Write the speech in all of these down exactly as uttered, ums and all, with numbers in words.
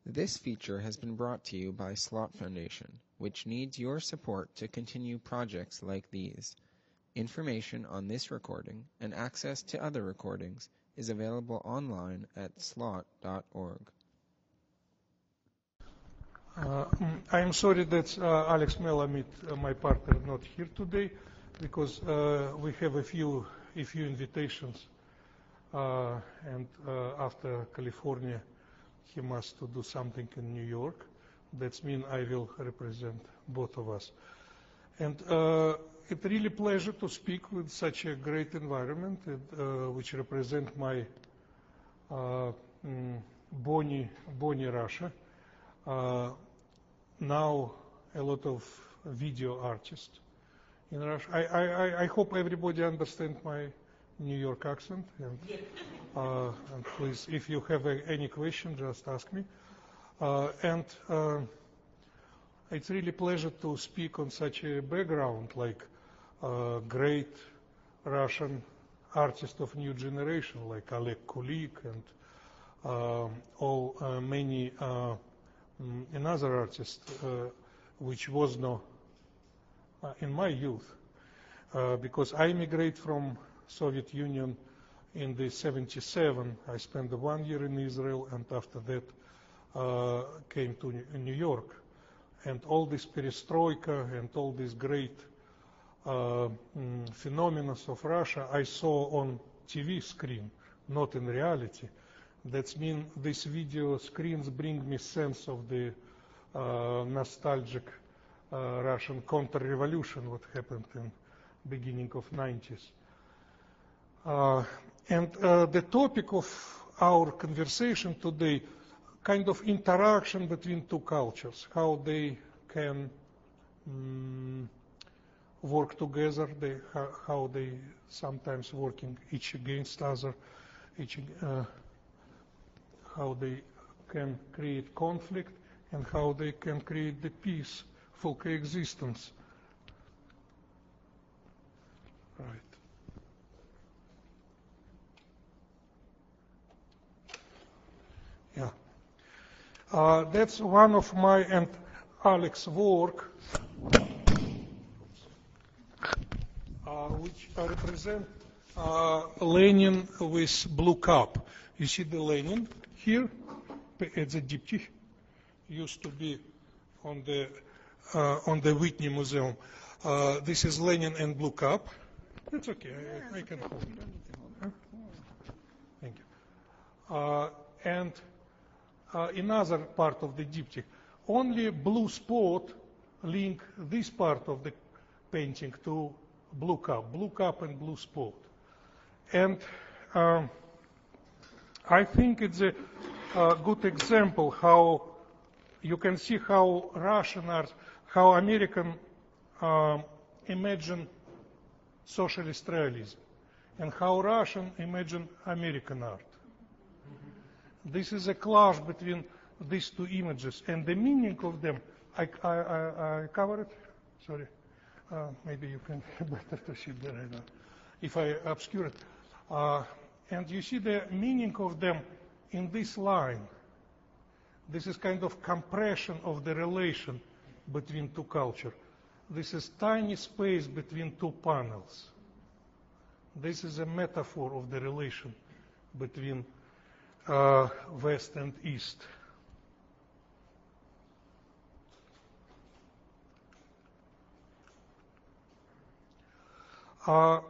This feature has been brought to you by Slot Foundation, which needs your support to continue projects like these. Information on this recording and access to other recordings is available online at slot dot org. Uh, I am sorry that uh, Alex Melamed, uh, my partner, not here today because uh, we have a few a few invitations, uh, and uh, after California, he must to do something in New York. That means I will represent both of us, and uh, it's really pleasure to speak with such a great environment, uh, which represent my uh, mm, Bonnie Bonnie Russia. Uh, now a lot of video artists in Russia. I, I, I hope everybody understands my New York accent. And, uh, and please, if you have a, any question, just ask me. Uh, and uh, it's really pleasure to speak on such a background, like uh, great Russian artists of new generation, like Oleg Kulik and uh, all uh, many uh, another artist, uh, which was no uh, in my youth, uh, because I immigrated from Soviet Union in the seventy-seven. I spent one year in Israel, and after that uh, came to New York. And all this perestroika and all these great uh, mm, phenomena of Russia I saw on T V screen, not in reality. That means these video screens bring me sense of the uh, nostalgic uh, Russian counter-revolution, what happened in beginning of nineties. Uh, and uh, the topic of our conversation today, kind of interaction between two cultures, how they can um, work together, they, how, how they sometimes working each against other, each. Uh, how they can create conflict and how they can create the peaceful coexistence. Right. Yeah. Uh, that's one of my and Alex's work, uh, which represent uh, Lenin with blue cup. You see the Lenin here at the diptych, used to be on the uh, on the Whitney Museum. Uh, this is Lenin and blue cup. It's okay. I, I can hold it. Huh? Thank you. Uh, and uh, another part of the diptych, only blue spot link this part of the painting to blue cup, blue cup and blue spot, and. Um, I think it's a, a good example how you can see how Russian art, how American um, imagine socialist realism, and how Russian imagine American art. This is a clash between these two images, and the meaning of them. I, I, I, I cover it. Sorry, uh, maybe you can better to see there. I know. If I obscure it. Uh, And you see the meaning of them in this line. This is kind of compression of the relation between two cultures. This is tiny space between two panels. This is a metaphor of the relation between uh, West and East. Uh,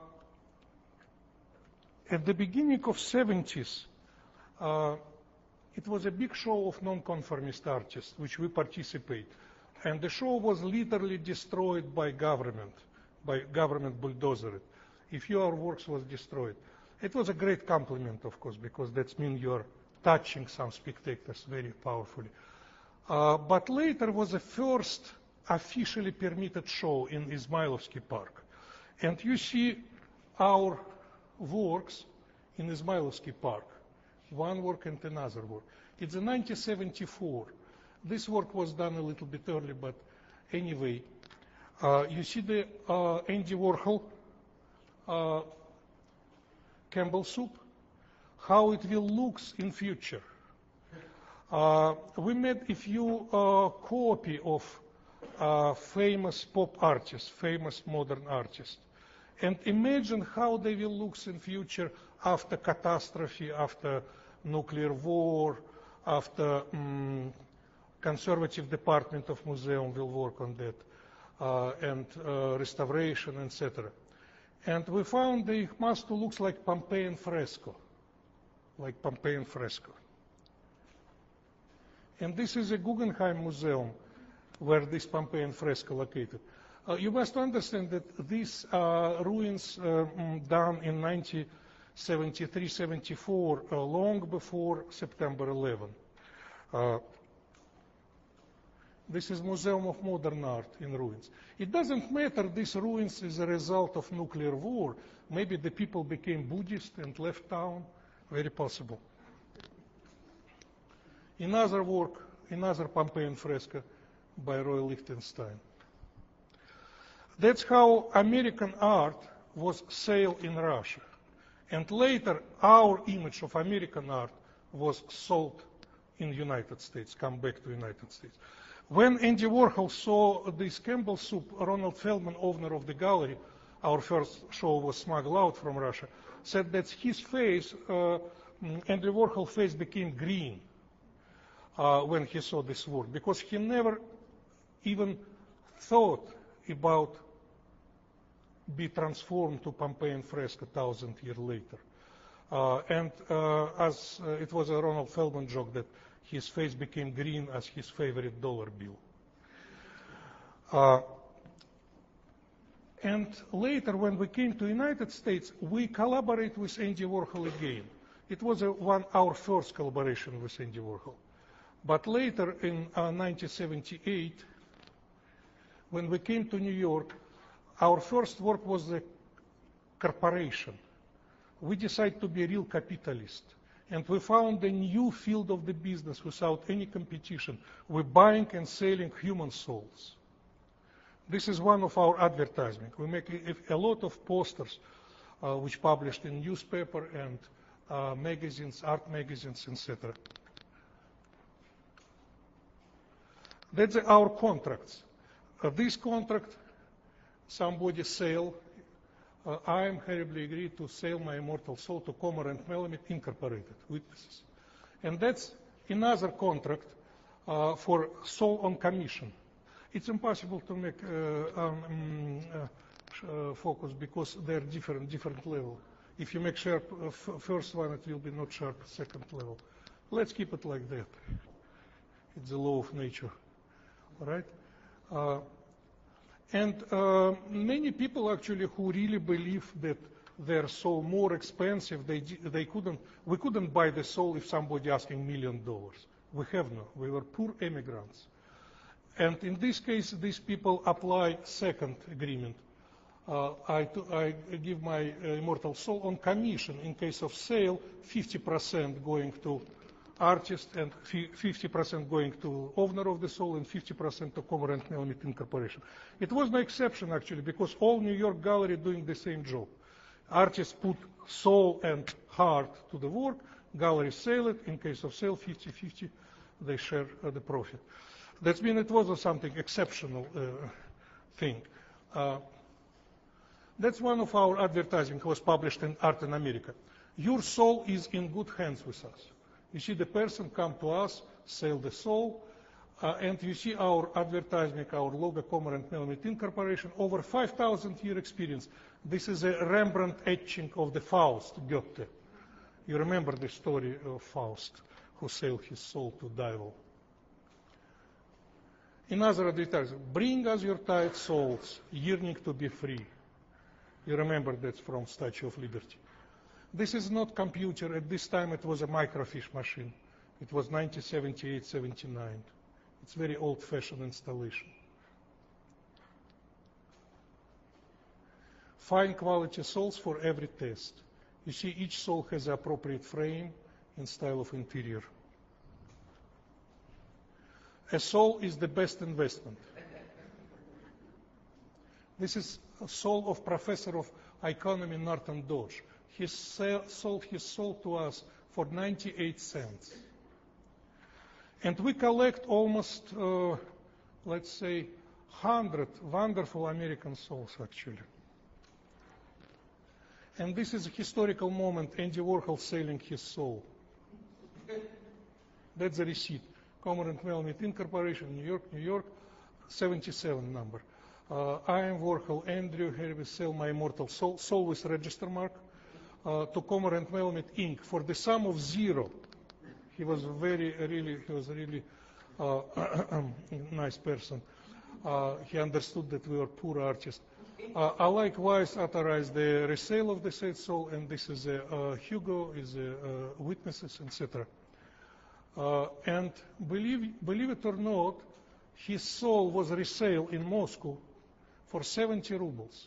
At the beginning of seventies, uh, it was a big show of non-conformist artists, which we participate. And the show was literally destroyed by government, by government bulldozer. A few of our works was destroyed. It was a great compliment, of course, because that means you're touching some spectators very powerfully. Uh, but later was the first officially permitted show in Izmailovsky Park. And you see our works in Izmailovsky Park, one work and another work. It's in nineteen seventy-four. This work was done a little bit early, but anyway, uh, you see the uh, Andy Warhol uh, Campbell soup, how it will look in future. Uh, we made a few uh, copy of uh, famous pop artists, famous modern artists. And imagine how they will look in future after catastrophe, after nuclear war, after um, conservative department of museum will work on that, uh, and uh, restoration, et cetera. And we found they must look like Pompeian fresco, like Pompeian fresco. And this is a Guggenheim Museum where this Pompeian fresco located. Uh, you must understand that these uh, ruins uh, done in nineteen seventy-three seventy-four, uh, long before September eleventh. Uh, this is Museum of Modern Art in ruins. It doesn't matter these ruins is a result of nuclear war. Maybe the people became Buddhist and left town. Very possible. Another work, another Pompeian fresco by Roy Lichtenstein. That's how American art was sold in Russia. And later, our image of American art was sold in the United States, come back to the United States. When Andy Warhol saw this Campbell soup, Ronald Feldman, owner of the gallery, our first show was smuggled out from Russia, said that his face, uh, Andy Warhol's face became green uh, when he saw this work, because he never even thought about be transformed to Pompeian fresco a thousand years later. Uh, and uh, as uh, it was a Ronald Feldman joke that his face became green as his favorite dollar bill. Uh, and later, when we came to the United States, we collaborate with Andy Warhol again. It was a, one our first collaboration with Andy Warhol. But later, in uh, nineteen seventy-eight, when we came to New York, our first work was the corporation. We decided to be a real capitalist. And we found a new field of the business without any competition. We're buying and selling human souls. This is one of our advertisements. We make a, a lot of posters, uh, which published in newspaper and uh, magazines, art magazines, et cetera. That's our contracts. Uh, this contract, somebody sell. Uh, I am horribly agreed to sell my immortal soul to Cormorant Melamid Incorporated, witnesses. And that's another contract uh, for soul on commission. It's impossible to make uh, um, uh, focus because they're different, different level. If you make sharp uh, f first one, it will be not sharp second level. Let's keep it like that. It's the law of nature, all right? Uh, And uh, many people actually who really believe that their soul more expensive, they, they couldn't, we couldn't buy the soul if somebody asking million dollars. We have no. We were poor immigrants. And in this case, these people apply second agreement. Uh, I, I give my uh, immortal soul on commission. In case of sale, fifty percent going to artist and fifty percent going to owner of the soul and fifty percent to Cormorant Melamid Incorporation. It was no exception actually because all New York gallery doing the same job. Artists put soul and heart to the work, gallery sell it. In case of sale, fifty fifty, they share uh, the profit. That means it was something exceptional uh, thing. Uh, that's one of our advertising was published in Art in America. Your soul is in good hands with us. You see the person come to us, sell the soul, uh, and you see our advertisement, our logo, Cormorant Melamid Incorporation, over five thousand year experience. This is a Rembrandt etching of the Faust, Goethe. You remember the story of Faust, who sold his soul to devil. Another advertisement, bring us your tired souls, yearning to be free. You remember that's from Statue of Liberty. This is not computer. At this time, it was a microfiche machine. It was nineteen seventy-eight seventy-nine. It's very old-fashioned installation. Fine quality souls for every test. You see, each soul has the appropriate frame and style of interior. A soul is the best investment. This is a soul of professor of economy Norton Dodge. He sold his soul to us for ninety-eight cents. And we collect almost, uh, let's say, one hundred wonderful American souls, actually. And this is a historical moment, Andy Warhol selling his soul. That's the receipt. Cormorant Melmet Incorporation, New York, New York, seventy-seven number. Uh, I am Warhol, Andrew, here we sell my immortal soul, soul with register mark, uh, to Cormorant Melmet Incorporated for the sum of zero. He was very, really, he was a really uh, nice person. Uh, he understood that we were poor artists. Uh, I likewise authorized the resale of the said soul, and this is a, uh, Hugo, is a, uh, witnesses, et cetera. Uh, and believe, believe it or not, his soul was resale in Moscow for seventy rubles.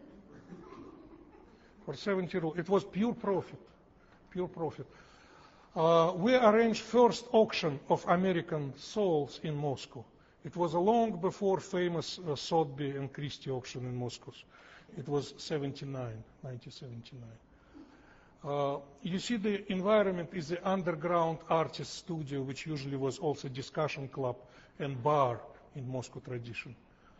For seventy rubles. It was pure profit. Pure profit. Uh, we arranged first auction of American souls in Moscow. It was long before famous uh, Sotheby and Christie auction in Moscow. It was seventy-nine, nineteen seventy-nine. Uh, you see, the environment is the underground artist studio, which usually was also discussion club and bar in Moscow tradition.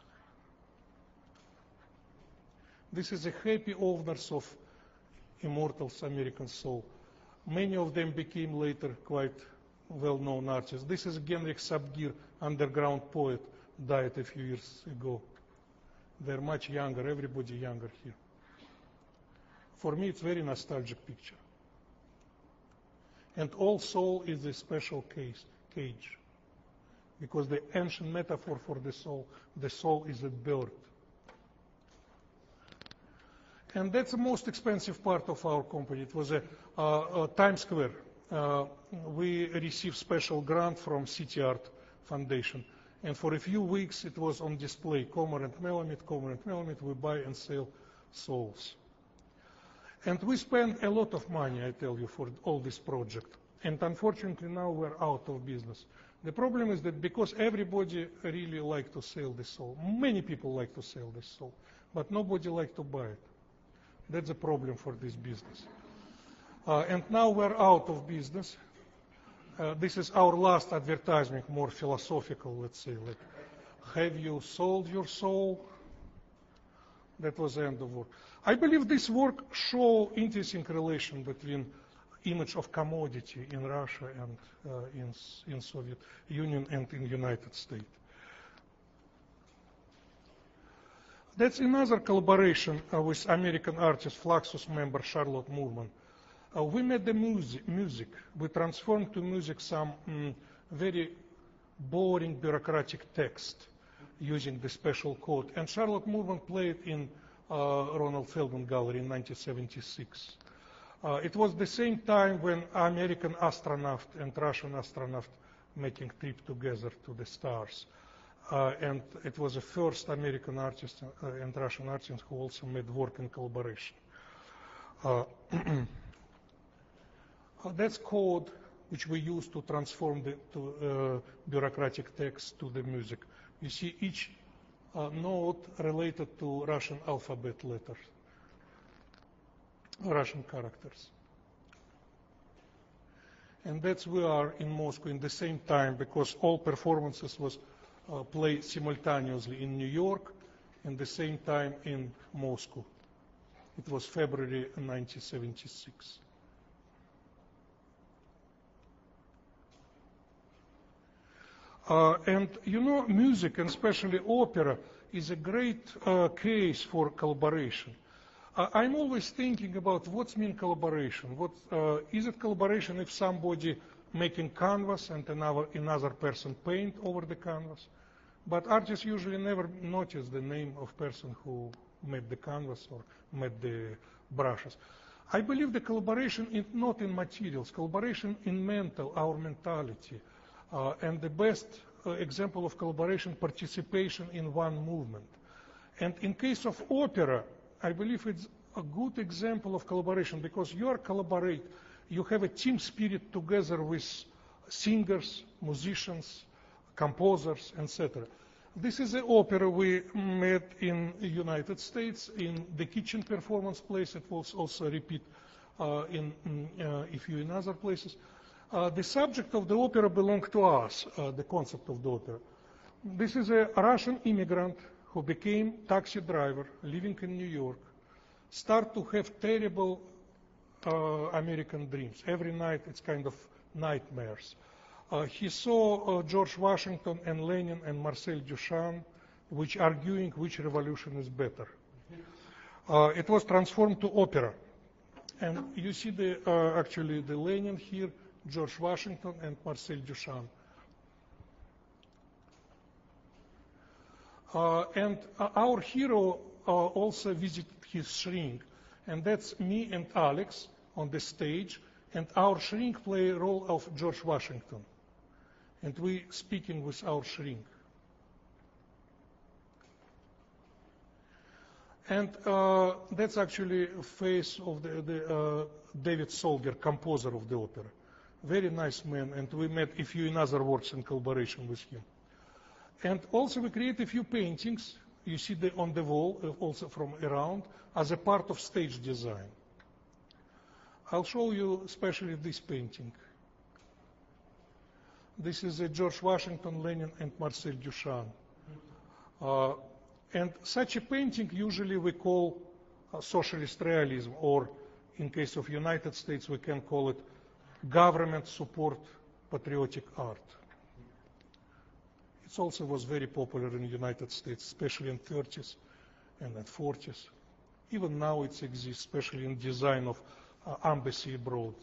This is the happy owners of Immortals American Soul. Many of them became later quite well-known artists. This is Genrikh Sapgir, underground poet, died a few years ago. They're much younger, everybody younger here. For me, it's a very nostalgic picture. And all soul is a special case, cage, because the ancient metaphor for the soul, the soul is a bird. And that's the most expensive part of our company. It was a, uh, a Times Square. Uh, we received special grant from City Art Foundation. And for a few weeks, it was on display. Cormorant Melmet, Cormorant Melmet, we buy and sell souls. And we spend a lot of money, I tell you, for all this project. And unfortunately, now we're out of business. The problem is that because everybody really like to sell this soul, many people like to sell this soul, but nobody like to buy it. That's a problem for this business. Uh, and now we're out of business. Uh, this is our last advertisement, more philosophical, let's say, like, have you sold your soul? That was the end of work. I believe this work shows interesting relation between image of commodity in Russia and uh, in, in Soviet Union and in United States. That's another collaboration uh, with American artist Fluxus member Charlotte Moorman. Uh, we made the music, music. We transformed to music some mm, very boring bureaucratic text using the special code. And Charlotte Moorman played in uh, Ronald Feldman Gallery in nineteen seventy-six. Uh, it was the same time when American astronaut and Russian astronaut making trip together to the stars. Uh, and it was the first American artist uh, and Russian artist who also made work in collaboration. Uh, that's code which we use to transform the to, uh, bureaucratic text to the music. You see each uh, note related to Russian alphabet letters, Russian characters. And that's we are in Moscow in the same time because all performances was uh, played simultaneously in New York and the same time in Moscow. It was February nineteen seventy-six. Uh, and you know, music, and especially opera, is a great uh, case for collaboration. Uh, I'm always thinking about what's mean collaboration. What, uh, is it collaboration if somebody making canvas and another, another person paint over the canvas? But artists usually never notice the name of person who made the canvas or made the brushes. I believe the collaboration is not in materials, collaboration in mental, our mentality. Uh, and the best uh, example of collaboration, participation in one movement. And in case of opera, I believe it's a good example of collaboration because you are collaborate, you have a team spirit together with singers, musicians, composers, et cetera. This is an opera we made in the United States in the Kitchen Performance Place. It was also repeat uh, in uh, a few in other places. Uh, the subject of the opera belonged to us, uh, the concept of the opera. This is a Russian immigrant who became taxi driver, living in New York, start to have terrible uh, American dreams. Every night it's kind of nightmares. Uh, he saw uh, George Washington and Lenin and Marcel Duchamp, which arguing which revolution is better. Uh, it was transformed to opera. And you see the, uh, actually the Lenin here, George Washington and Marcel Duchamp. Uh, and uh, our hero uh, also visited his shrink. And that's me and Alex on the stage. And our shrink play a role of George Washington. And we speaking with our shrink. And uh, that's actually a face of the, the uh, David Solger, composer of the opera. Very nice man, and we met a few in other works in collaboration with him. And also we create a few paintings, you see the, on the wall, uh, also from around, as a part of stage design. I'll show you especially this painting. This is a George Washington, Lenin, and Marcel Duchamp. Uh, and such a painting usually we call uh, socialist realism, or in case of United States we can call it government support patriotic art. It also was very popular in the United States, especially in the thirties and the forties. Even now it exists, especially in design of uh, embassy abroad.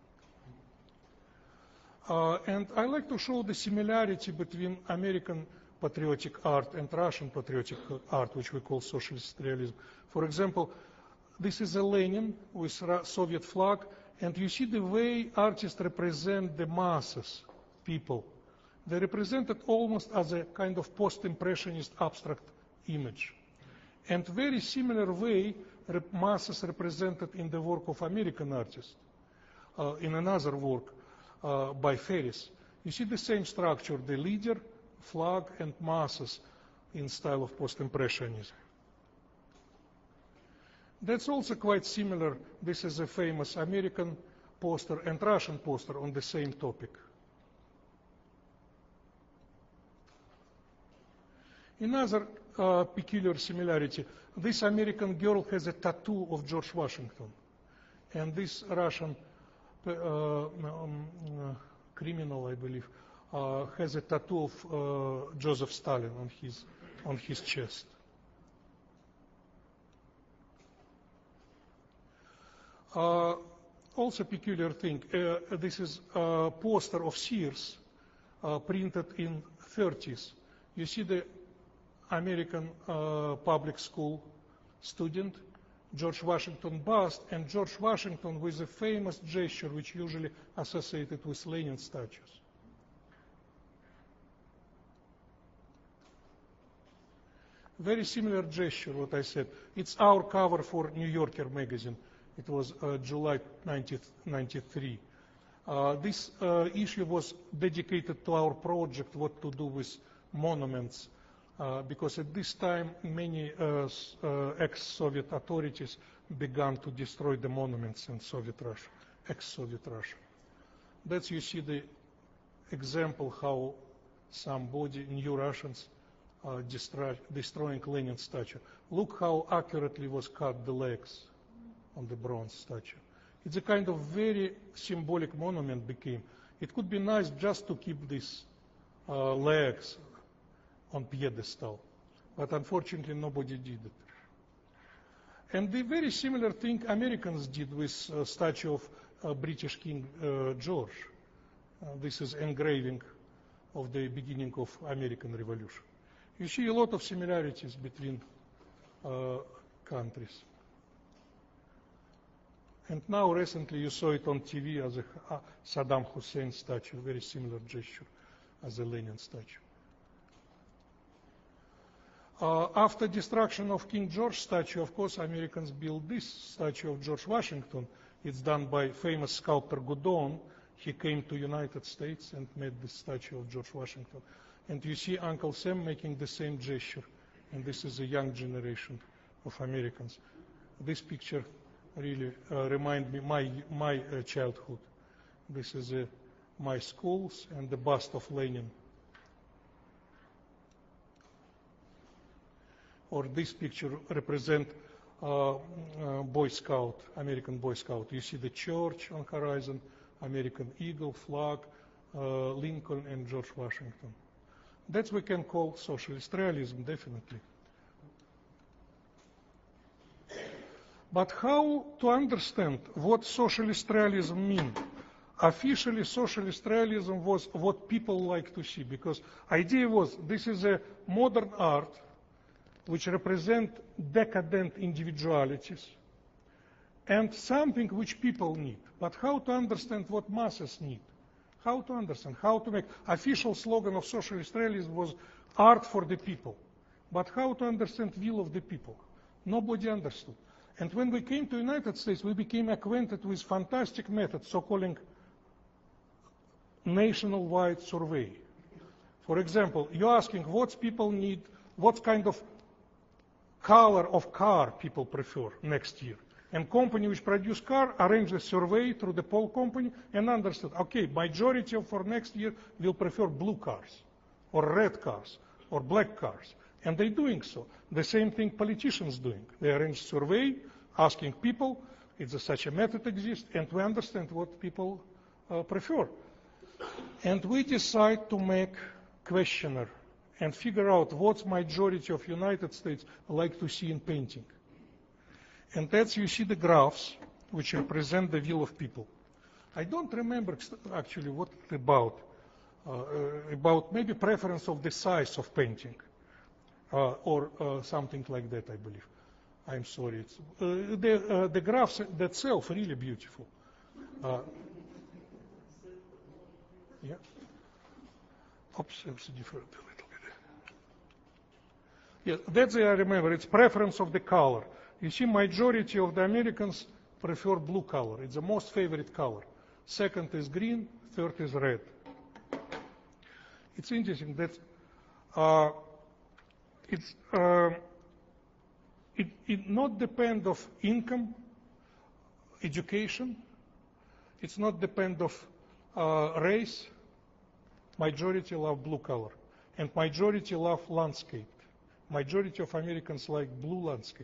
Uh, and I like to show the similarity between American patriotic art and Russian patriotic art, which we call socialist realism. For example, this is a Lenin with a Soviet flag, and you see the way artists represent the masses, people. They represent it almost as a kind of post-impressionist abstract image. And very similar way, rep masses represented in the work of American artists. Uh, in another work, Uh, by Ferris. You see the same structure, the leader, flag, and masses in style of post-impressionism. That's also quite similar. This is a famous American poster and Russian poster on the same topic. Another uh, peculiar similarity, this American girl has a tattoo of George Washington, and this Russian Uh, um, uh, criminal, I believe, uh, has a tattoo of uh, Joseph Stalin on his on his chest. Uh, also, peculiar thing. Uh, this is a poster of Sears, uh, printed in thirties. You see the American uh, public school student. George Washington bust, and George Washington with a famous gesture which usually associated with Lenin statues. Very similar gesture, what I said. It's our cover for New Yorker magazine. It was uh, July nineteen ninety-three. Uh, this uh, issue was dedicated to our project, what to do with monuments. Uh, because at this time, many uh, uh, ex-Soviet authorities began to destroy the monuments in Soviet Russia, ex-Soviet Russia. That's, you see the example how somebody, new Russians, uh, destroy, destroying Lenin statue. Look how accurately was cut the legs on the bronze statue. It's a kind of very symbolic monument became. It could be nice just to keep these uh, legs on pedestal, but unfortunately nobody did it. And the very similar thing Americans did with a statue of uh, British King uh, George. Uh, this is engraving of the beginning of American Revolution. You see a lot of similarities between uh, countries. And now recently you saw it on T V as a uh, Saddam Hussein statue, very similar gesture as a Lenin statue. Uh, after destruction of King George statue, of course, Americans built this statue of George Washington. It's done by famous sculptor Goudon. He came to United States and made this statue of George Washington. And you see Uncle Sam making the same gesture. And this is a young generation of Americans. This picture really uh, reminds me my my uh, childhood. This is a my schools, and the bust of Lenin. Or this picture represent uh, uh, Boy Scout, American Boy Scout. You see the church on horizon, American eagle, flag, uh, Lincoln, and George Washington. That we can call socialist realism, definitely. But how to understand what socialist realism means? Officially, socialist realism was what people like to see, because idea was this is a modern art which represent decadent individualities and something which people need. But how to understand what masses need? How to understand? How to make official slogan of socialist realism was art for the people. But how to understand will of the people? Nobody understood. And when we came to the United States, we became acquainted with fantastic methods, so-calling national-wide survey. For example, you're asking what people need, what kind of color of car people prefer next year. And company which produce car arrange a survey through the poll company and understood, okay, majority of for next year will prefer blue cars or red cars or black cars. And they're doing so. The same thing politicians doing. They arrange survey, asking people, if such a method exists, and we understand what people uh, prefer. And we decide to make questionnaire and figure out what majority of United States like to see in painting. And that's, you see the graphs, which represent the will of people. I don't remember actually what it's about, uh, about maybe preference of the size of painting, uh, or uh, something like that, I believe. I'm sorry. It's, uh, the, uh, the graphs themselves are really beautiful. Uh, yeah. Oops, it's different a little bit. Yeah, that's the, I remember. It's preference of the color. You see, majority of the Americans prefer blue color. It's the most favorite color. Second is green. Third is red. It's interesting that uh, it's uh, it, it not depend of income, education. It's not depend of uh, race. Majority love blue color, and majority love landscape. Majority of Americans like blue landscape.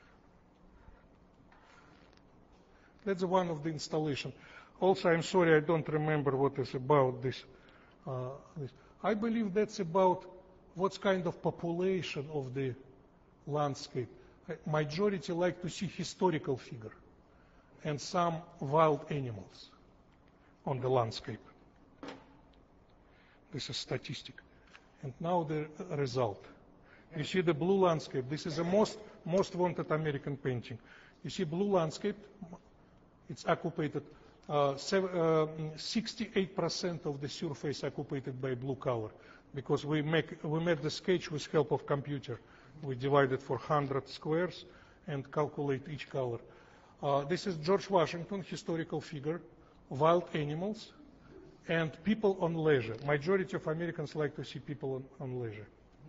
That's one of the installation. Also, I'm sorry, I don't remember what is about this. Uh, this. I believe that's about what's kind of population of the landscape. Majority like to see historical figure and some wild animals on the landscape. This is statistic. And now the result. You see the blue landscape. This is the most, most wanted American painting. You see blue landscape. It's occupied, uh, sixty-eight percent of the surface occupied by blue color, because we make we made the sketch with help of computer. We divided for one hundred squares and calculate each color. Uh, this is George Washington, historical figure, wild animals, and people on leisure. Majority of Americans like to see people on, on leisure.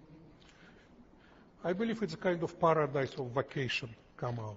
I believe it's a kind of paradise of vacation come out.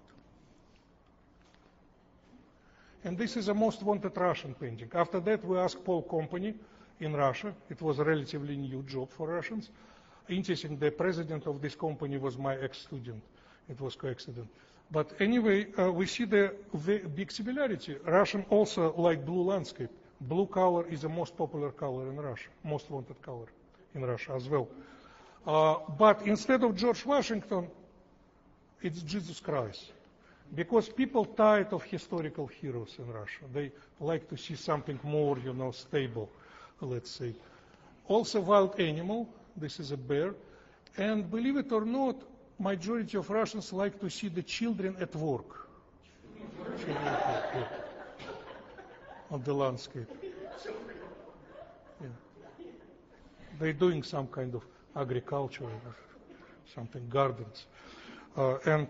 And this is the most wanted Russian painting. After that, we asked Paul Company in Russia. It was a relatively new job for Russians. Interesting, the president of this company was my ex-student. It was coincident. But anyway, uh, we see the big similarity. Russian also like blue landscape. Blue color is the most popular color in Russia, most wanted color in Russia as well. Uh, but instead of George Washington, it's Jesus Christ. Because people tired of historical heroes in Russia. They like to see something more, you know, stable, let's say. Also wild animal, this is a bear. And believe it or not, majority of Russians like to see the children at work. Children at work. On the landscape. Yeah. They're doing some kind of agriculture, or something, gardens. Uh, and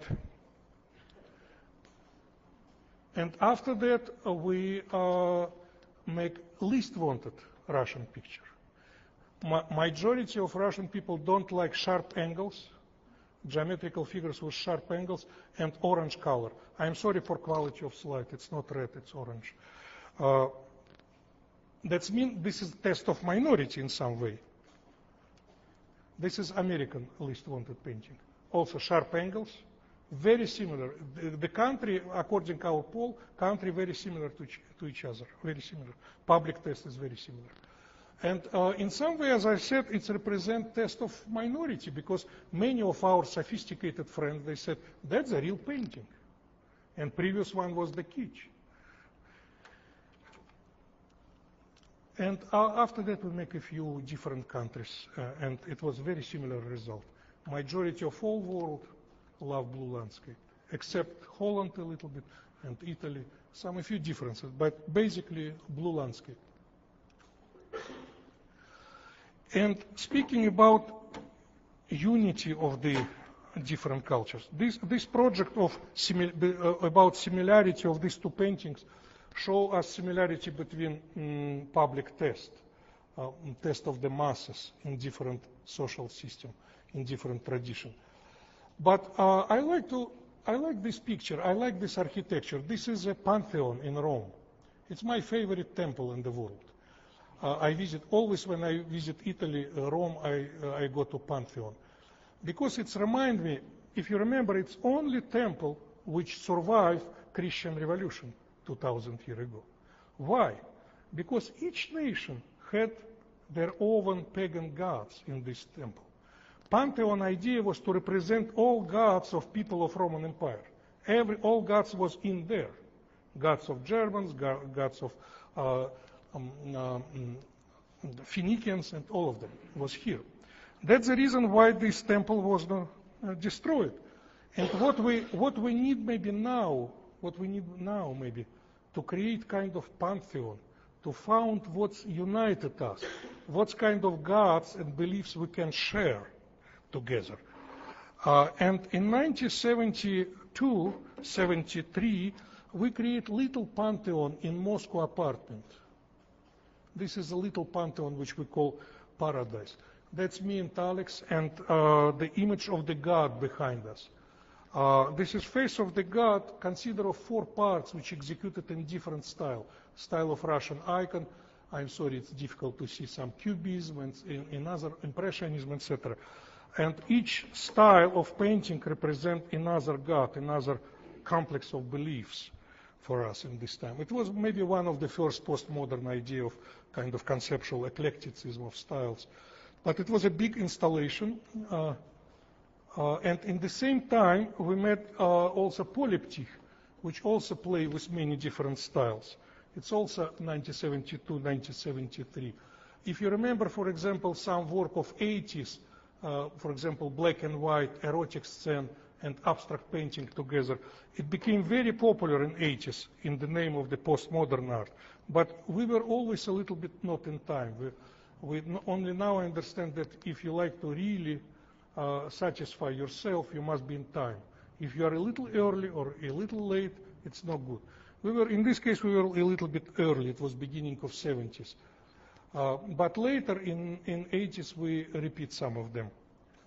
And after that, uh, we uh, make least wanted Russian picture. Ma majority of Russian people don't like sharp angles, geometrical figures with sharp angles, and orange color. I'm sorry for quality of slide. It's not red, it's orange. Uh, That means this is a test of minority in some way. This is American least wanted painting. Also sharp angles, very similar. The, the country, according to our poll, country very similar to each, to each other, very similar. Public test is very similar. And uh, in some way, as I said, it represents test of minority, because many of our sophisticated friends, they said, that's a real painting. And previous one was the kitsch. And uh, after that, we make a few different countries, uh, and it was very similar result. Majority of all world love blue landscape, except Holland a little bit, and Italy, some a few differences, but basically blue landscape. And speaking about unity of the different cultures, this, this project of simil uh, about similarity of these two paintings show us similarity between um, public test, uh, test of the masses in different social system, in different tradition. But uh, I like to, I like this picture, I like this architecture. This is a Pantheon in Rome. It's my favorite temple in the world. Uh, I visit, always when I visit Italy, uh, Rome, I, uh, I go to Pantheon. Because it's remind me, if you remember, it's only temple which survived Christian revolution two thousand years ago. Why? Because each nation had their own pagan gods in this temple. Pantheon idea was to represent all gods of people of Roman Empire. Every, all gods was in there. Gods of Germans, go, gods of uh, um, um, Phoenicians, and all of them was here. That's the reason why this temple was uh, destroyed. And what we, what we need maybe now, what we need now maybe, to create kind of pantheon, to found what's united us, what kind of gods and beliefs we can share together. Uh, and in nineteen seventy-two, seventy-three, we create little pantheon in Moscow apartment. This is a little pantheon which we call Paradise. That's me and Alex, and uh, the image of the god behind us. Uh, this is face of the god, consider of four parts which executed in different style. Style of Russian icon. I'm sorry, it's difficult to see some cubism and in, in other impressionism, et cetera. And each style of painting represents another god, another complex of beliefs for us in this time. It was maybe one of the first postmodern idea of kind of conceptual eclecticism of styles. But it was a big installation. Uh, uh, and in the same time, we met uh, also Polyptych, which also play with many different styles. It's also nineteen seventy-two, nineteen seventy-three. If you remember, for example, some work of eighties, uh, for example, black and white, erotic scene, and abstract painting together, it became very popular in eighties in the name of the postmodern art. But we were always a little bit not in time. We, we only now understand that if you like to really uh, satisfy yourself, you must be in time. If you are a little early or a little late, it's not good. We were, in this case, we were a little bit early. It was beginning of seventies. Uh, but later, in, in eighties, we repeat some of them.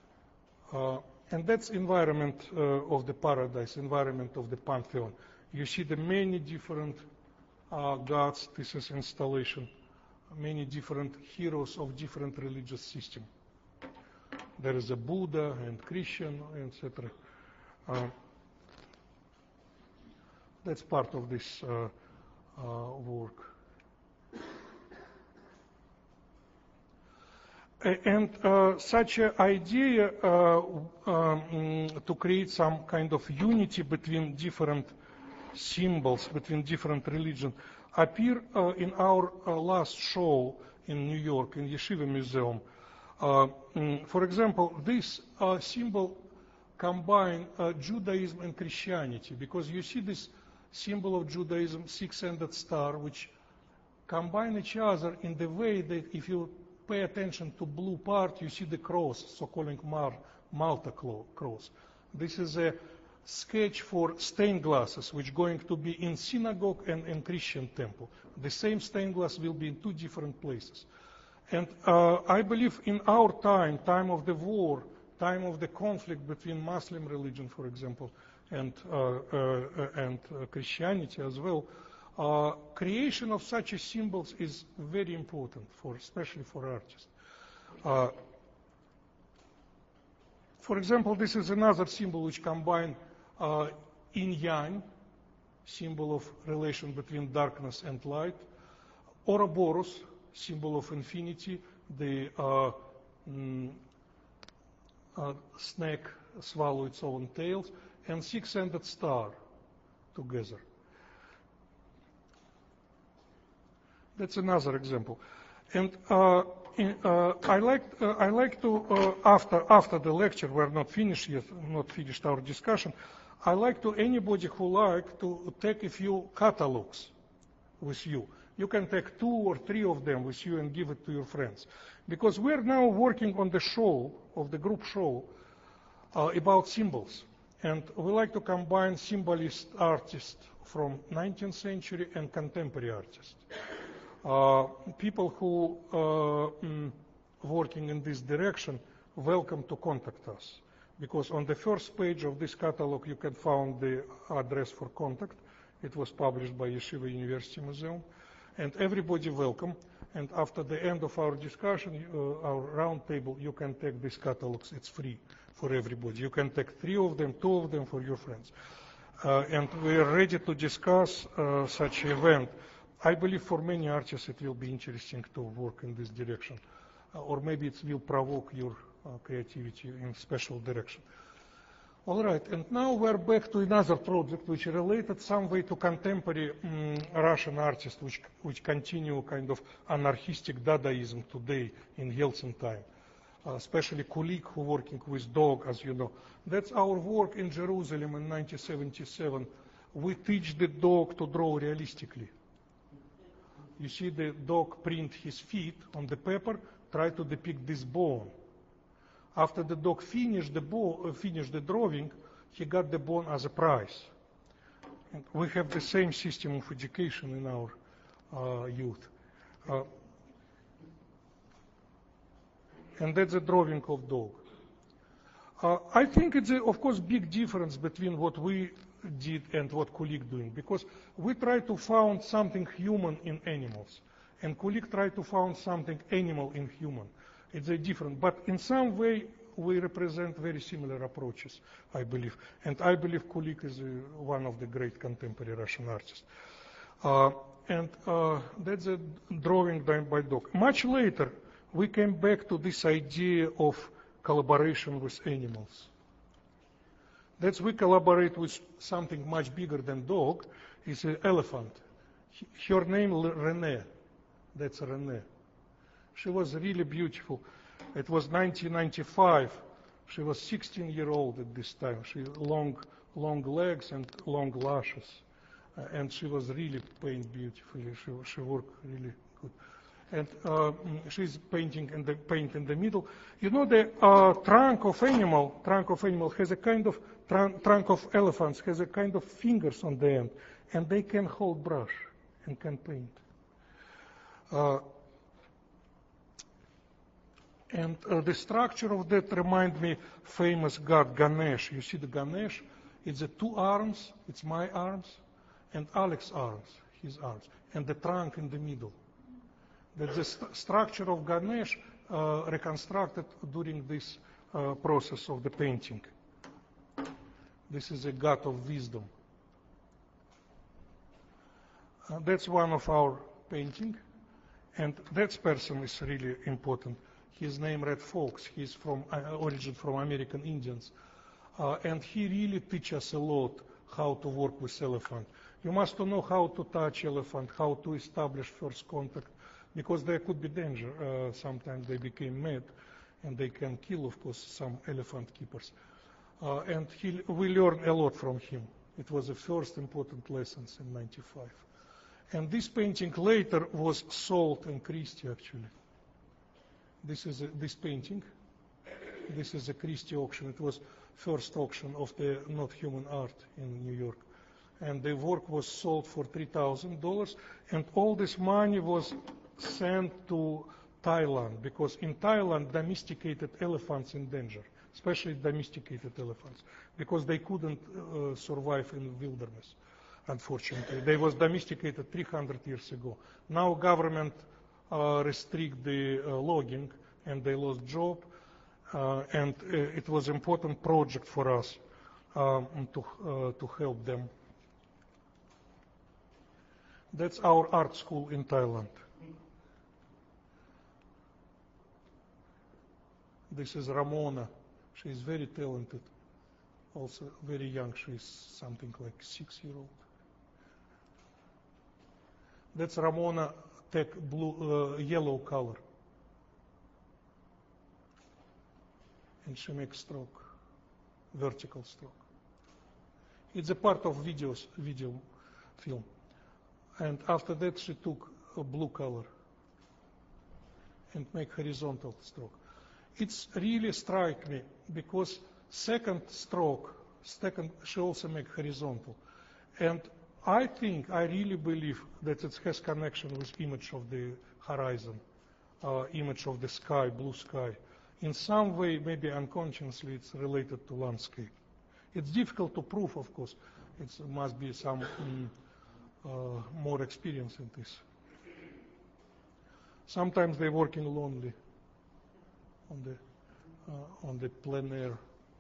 Uh, and that's environment uh, of the Paradise, environment of the Pantheon. You see the many different uh, gods. This is installation. Many different heroes of different religious system. There is a Buddha and Christian, et cetera. Uh, that's part of this uh, uh, work. And uh, such an idea uh, um, to create some kind of unity between different symbols, between different religions, appear uh, in our uh, last show in New York, in Yeshiva Museum. Uh, mm, for example, this uh, symbol combine uh, Judaism and Christianity, because you see this symbol of Judaism, six-ended star, which combine each other in the way that if you pay attention to blue part, you see the cross, so-called Mar Malta cross. This is a sketch for stained glasses, which going to be in synagogue and in Christian temple. The same stained glass will be in two different places. And uh, I believe in our time, time of the war, time of the conflict between Muslim religion, for example, and, uh, uh, and uh, Christianity as well, Uh, creation of such a symbols is very important, for, especially for artists. Uh, for example, this is another symbol which combines uh, yin-yang, symbol of relation between darkness and light, Ouroboros, symbol of infinity, the uh, mm, uh, snake swallow its own tails, and six-ended star together. That's another example. And uh, in, uh, I like uh, I like to uh, after after the lecture, we're not finished yet, not finished our discussion. I like to anybody who like to take a few catalogs with you. You can take two or three of them with you and give it to your friends, because we're now working on the show of the group show uh, about symbols, and we like to combine symbolist artists from nineteenth century and contemporary artists. Uh, people who uh, mm, working in this direction, welcome to contact us, because on the first page of this catalog you can find the address for contact. It was published by Yeshiva University Museum, and everybody welcome. And after the end of our discussion, uh, our round table, you can take these catalogs. It's free for everybody. You can take three of them, two of them for your friends. Uh, and we are ready to discuss uh, such an event. I believe for many artists it will be interesting to work in this direction, uh, or maybe it will provoke your uh, creativity in special direction. All right, and now we're back to another project which is related some way to contemporary um, Russian artists, which which continue kind of anarchistic Dadaism today in Yeltsin time, uh, especially Kulik, who working with dog, as you know. That's our work in Jerusalem in nineteen seventy-seven. We teach the dog to draw realistically. You see the dog print his feet on the paper, try to depict this bone. After the dog finished the, uh, finished the drawing, he got the bone as a prize. And we have the same system of education in our uh, youth. Uh, and that's a drawing of dog. Uh, I think it's, a, of course, big difference between what we did and what Kulik doing, because we try to find something human in animals, and Kulik tried to find something animal in human. It's a different, but in some way we represent very similar approaches, I believe. And I believe Kulik is uh, one of the great contemporary Russian artists. Uh, and uh, that's a drawing done by dog. Much later, we came back to this idea of collaboration with animals. That's we collaborate with something much bigger than dog. It's an elephant. Her name Renee. That's Renee. She was really beautiful. It was nineteen ninety-five. She was sixteen years old at this time. She had long, long legs and long lashes, uh, and she was really painted beautifully. She, she worked really good. And uh, she's painting in the paint in the middle. You know, the uh, trunk of animal, trunk of animal has a kind of trunk, trunk of elephants has a kind of fingers on the end, and they can hold brush and can paint. Uh, And uh, the structure of that reminds me famous god Ganesh. You see the Ganesh? It's the two arms, it's my arms, and Alex's arms, his arms, and the trunk in the middle. That's the st structure of Ganesh uh, reconstructed during this uh, process of the painting. This is a god of wisdom. Uh, that's one of our painting, and that person is really important. His name Red Fox. He's from uh, origin from American Indians, uh, and he really teaches us a lot how to work with elephant. You must know how to touch elephant, how to establish first contact, because there could be danger. Uh, sometimes they became mad, and they can kill, of course, some elephant keepers. Uh, and he, we learned a lot from him. It was the first important lessons in ninety-five. And this painting later was sold in Christie, actually. This is a, this painting. This is a Christie auction. It was first auction of the not human art in New York, and the work was sold for three thousand dollars. And all this money was sent to Thailand, because in Thailand domesticated elephants in danger, especially domesticated elephants, because they couldn't uh, survive in the wilderness. unfortunately. They was domesticated three hundred years ago. Now government uh, restrict the uh, logging, and they lost job, uh, and uh, it was important project for us um, to, uh, to help them. That's our art school in Thailand. This is Ramona. She is very talented, also very young. She is something like six year old. That's Ramona Tech blue, uh, yellow color. And she makes stroke, vertical stroke. It's a part of videos, video film. And after that she took a blue color and make horizontal stroke. It's really strike me because second stroke, second she also make horizontal. And I think, I really believe that it has connection with image of the horizon, uh, image of the sky, blue sky. In some way, maybe unconsciously, it's related to landscape. It's difficult to prove, of course. It must be some um, uh, more experience in this. Sometimes they're working lonely on the uh, on the plein air.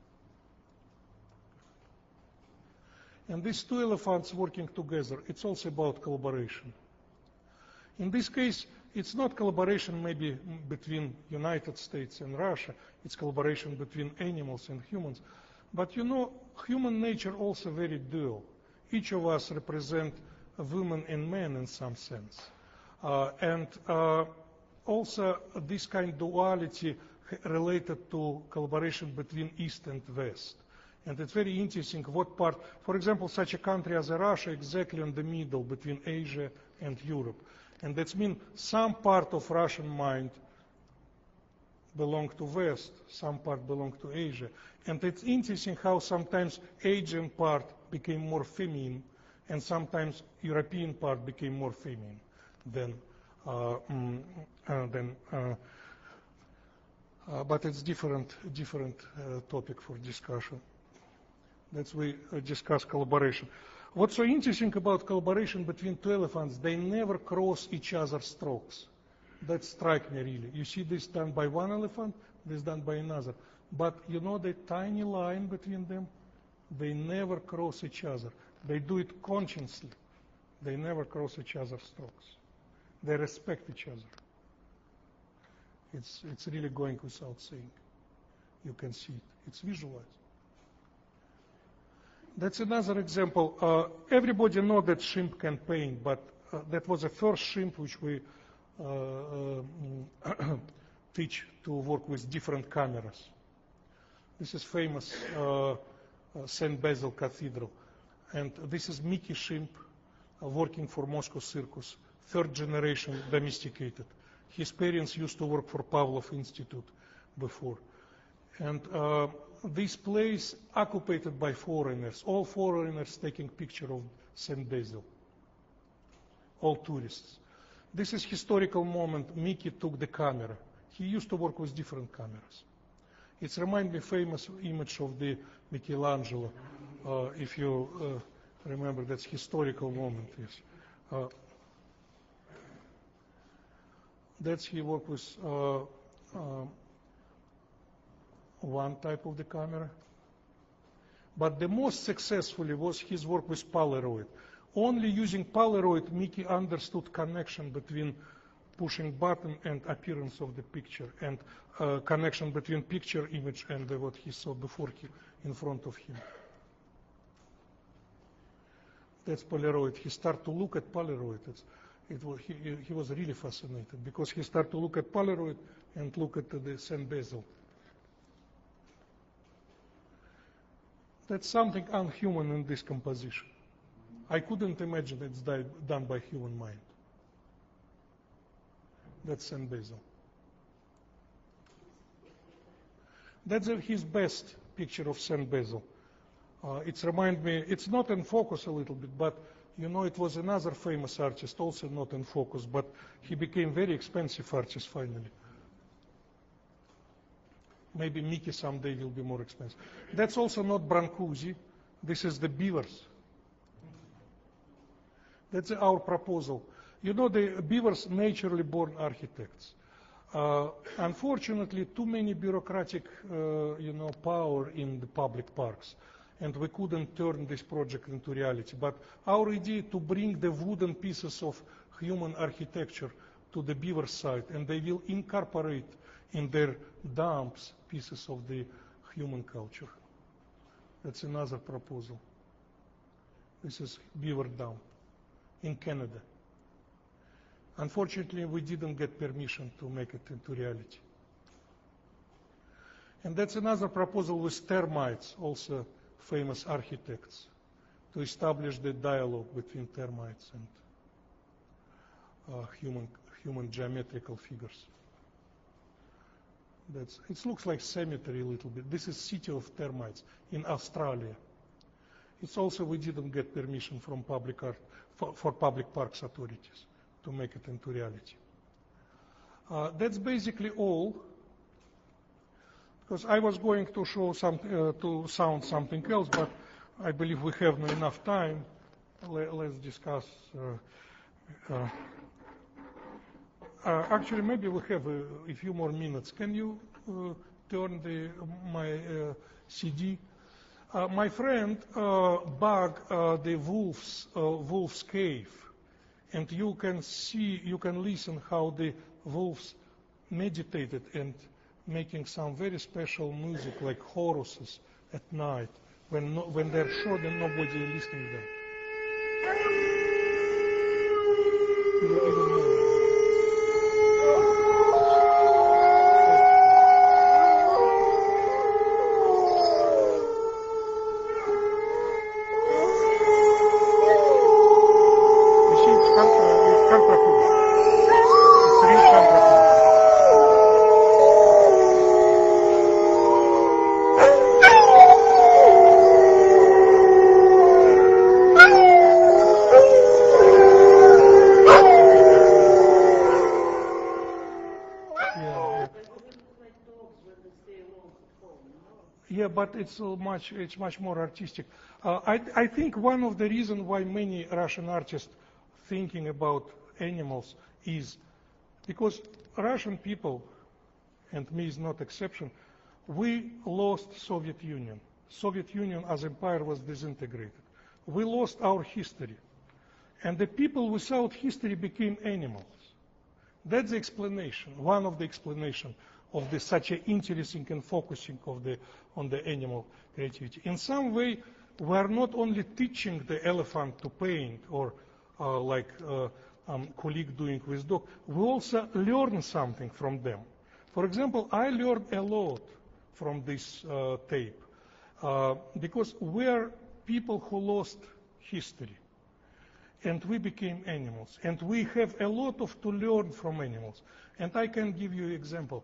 And these two elephants working together, it's also about collaboration. In this case, it's not collaboration maybe between United States and Russia, it's collaboration between animals and humans. But you know, human nature also very dual. Each of us represent a woman and man in some sense. Uh, and uh, also this kind of duality related to collaboration between East and West. And it's very interesting what part, for example, such a country as Russia exactly in the middle between Asia and Europe. And that means some part of Russian mind belong to West, some part belong to Asia. And it's interesting how sometimes Asian part became more feminine and sometimes European part became more feminine than, uh, um, uh, than uh, uh, but it's different, different uh, topic for discussion. That's we uh, discuss collaboration. What's so interesting about collaboration between two elephants, they never cross each other's strokes. That strike me really. You see this done by one elephant, this done by another. But you know the tiny line between them? They never cross each other. They do it consciously. They never cross each other's strokes. They respect each other. It's, it's really going without saying. You can see it. It's visualized. That's another example. Uh, everybody knows that shrimp can paint, but uh, that was the first shrimp which we uh, uh, teach to work with different cameras. This is famous uh, uh, Saint Basil Cathedral. And this is Mickey shrimp uh, working for Moscow Circus, third generation domesticated. His parents used to work for Pavlov Institute before. And uh, this place occupied by foreigners, all foreigners taking picture of Saint Basil, all tourists. This is historical moment. Mickey took the camera. He used to work with different cameras. It reminds me famous image of the Michelangelo, uh, if you uh, remember, that's historical moment. Yes. Uh, that's he worked with uh, uh, one type of the camera. But the most successfully was his work with Polaroid. Only using Polaroid, Mickey understood connection between pushing button and appearance of the picture, and uh, connection between picture image and uh, what he saw before him, in front of him. That's Polaroid. He started to look at Polaroid. It's, it was, he, he was really fascinated because he started to look at Polaroid and look at the Saint Basil. That's something unhuman in this composition. I couldn't imagine it's done by human mind. That's Saint Basil. That's his best picture of Saint Basil. Uh, it reminds me, it's not in focus a little bit, but you know, it was another famous artist, also not in focus, but he became very expensive artist finally. Maybe Mickey someday will be more expensive. That's also not Brancusi. This is the beavers. That's our proposal. You know, the beavers naturally born architects. Uh, unfortunately, too many bureaucratic, uh, you know, power in the public parks, and we couldn't turn this project into reality. But our idea to bring the wooden pieces of human architecture to the beaver site, and they will incorporate in their dumps pieces of the human culture. That's another proposal. This is beaver dump in Canada. Unfortunately, we didn't get permission to make it into reality. And that's another proposal with termites, also famous architects, to establish the dialogue between termites and uh, human, human geometrical figures. That's, it looks like cemetery a little bit. This is City of Termites in Australia. It's also, we didn't get permission from public art, for, for public parks authorities to make it into reality. Uh, that's basically all. Because I was going to show some, uh, to sound something else, but I believe we have not enough time. Let, let's discuss. Uh, uh, uh, actually, maybe we have a, a few more minutes. Can you uh, turn the, my uh, C D? Uh, my friend uh, Bug, uh, the wolf's, uh, wolf's cave, and you can see, you can listen how the wolves meditated and making some very special music like choruses at night when, no, when they're short and nobody is listening to them. You don't even know. But it's much, it's much more artistic. Uh, I, I think one of the reasons why many Russian artists thinking about animals is because Russian people, and me is not exception, we lost Soviet Union. Soviet Union as empire was disintegrated. We lost our history. And the people without history became animals. That's the explanation, one of the explanations of the, such an interesting and focusing of the, on the animal creativity. In some way, we are not only teaching the elephant to paint or uh, like uh, um, colleague doing with dog, we also learn something from them. For example, I learned a lot from this uh, tape uh, because we are people who lost history. And we became animals. And we have a lot of to learn from animals. And I can give you an example.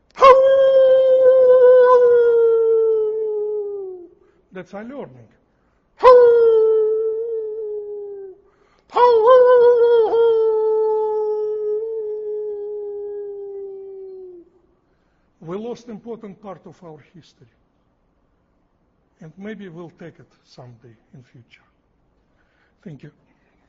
That's our learning. We lost important part of our history. And maybe we'll take it someday in future. Thank you.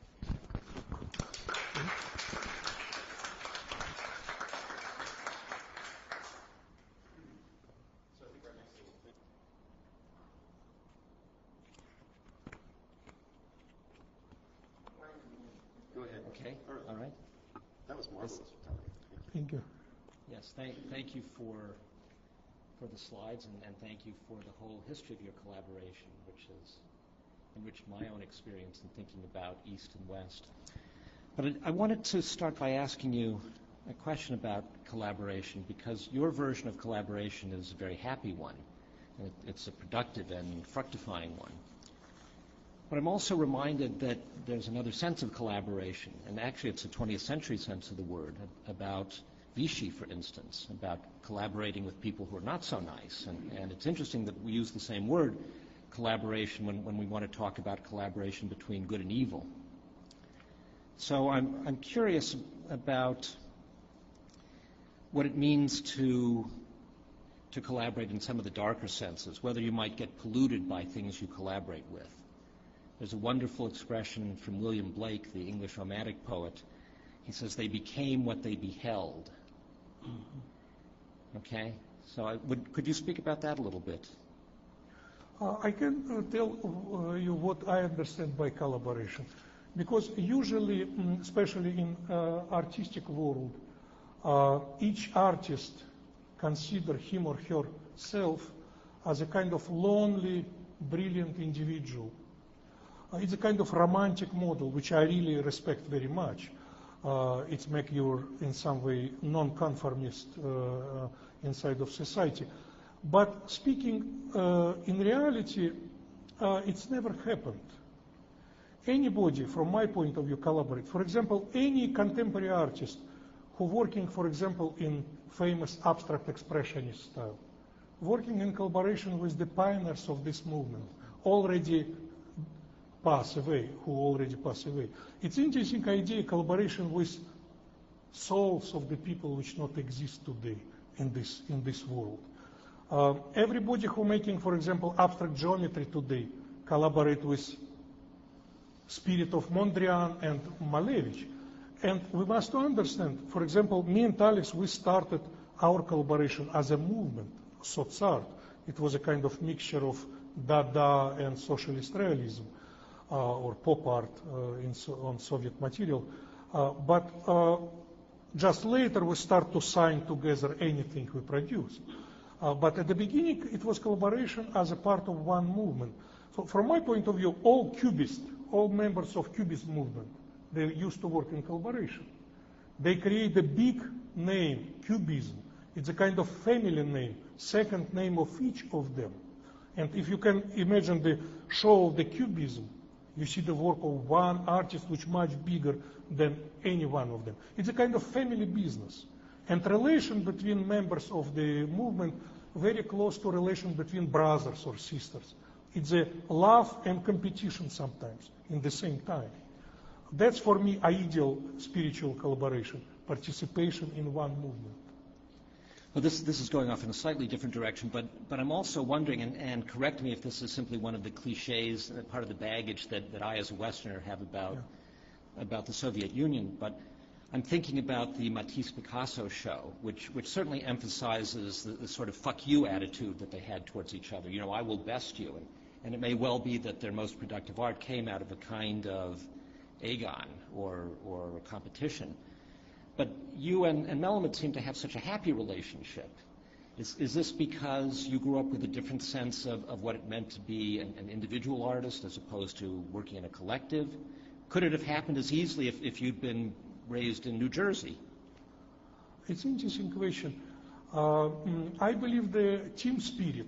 Okay, all right. That was marvelous. Thank you. Yes, thank, thank you for for the slides, and, and thank you for the whole history of your collaboration, which has enriched my own experience in thinking about East and West. But I, I wanted to start by asking you a question about collaboration, because your version of collaboration is a very happy one. And it, it's a productive and fructifying one. But I'm also reminded that there's another sense of collaboration, and actually it's a twentieth century sense of the word, about Vichy, for instance, about collaborating with people who are not so nice. And, and it's interesting that we use the same word, collaboration, when, when we want to talk about collaboration between good and evil. So I'm, I'm curious about what it means to, to collaborate in some of the darker senses, whether you might get polluted by things you collaborate with. There's a wonderful expression from William Blake, the English Romantic poet. He says, they became what they beheld. Mm-hmm. Okay? So I would, could you speak about that a little bit? Uh, I can uh, tell uh, you what I understand by collaboration. Because usually, mm, especially in uh, artistic world, uh, each artist consider him or herself as a kind of lonely, brilliant individual. Uh, it's a kind of romantic model, which I really respect very much. Uh, it's make you, in some way, non-conformist uh, inside of society. But speaking uh, in reality, uh, it's never happened. Anybody, from my point of view, collaborate. For example, any contemporary artist who working, for example, in famous abstract expressionist style, working in collaboration with the pioneers of this movement, already pass away, who already pass away. It's interesting idea, collaboration with souls of the people which not exist today in this, in this world. Uh, everybody who making, for example, abstract geometry today, collaborate with spirit of Mondrian and Malevich. And we must understand, for example, me and Alex, we started our collaboration as a movement, SocArt. It was a kind of mixture of Dada and socialist realism, uh, or pop art uh, in so, on Soviet material. Uh, but uh, just later we start to sign together anything we produce. Uh, but at the beginning it was collaboration as a part of one movement. So from my point of view, all Cubists, all members of Cubist movement, they used to work in collaboration. They create a big name, Cubism. It's a kind of family name, second name of each of them. And if you can imagine the show of the Cubism, you see the work of one artist which is much bigger than any one of them. It's a kind of family business. And relation between members of the movement very close to relation between brothers or sisters. It's a love and competition sometimes in the same time. That's for me ideal spiritual collaboration, participation in one movement. Well, this, this is going off in a slightly different direction, but, but I'm also wondering, and, and correct me if this is simply one of the cliches, uh, part of the baggage that, that I as a Westerner have about, yeah. about the Soviet Union, but I'm thinking about the Matisse-Picasso show, which, which certainly emphasizes the, the sort of fuck you attitude that they had towards each other. You know, I will best you. And, and it may well be that their most productive art came out of a kind of agon or, or a competition. But you and, and Melamed seem to have such a happy relationship. Is, is this because you grew up with a different sense of, of what it meant to be an, an individual artist as opposed to working in a collective? Could it have happened as easily if, if you'd been raised in New Jersey? It's an interesting question. Uh, I believe the team spirit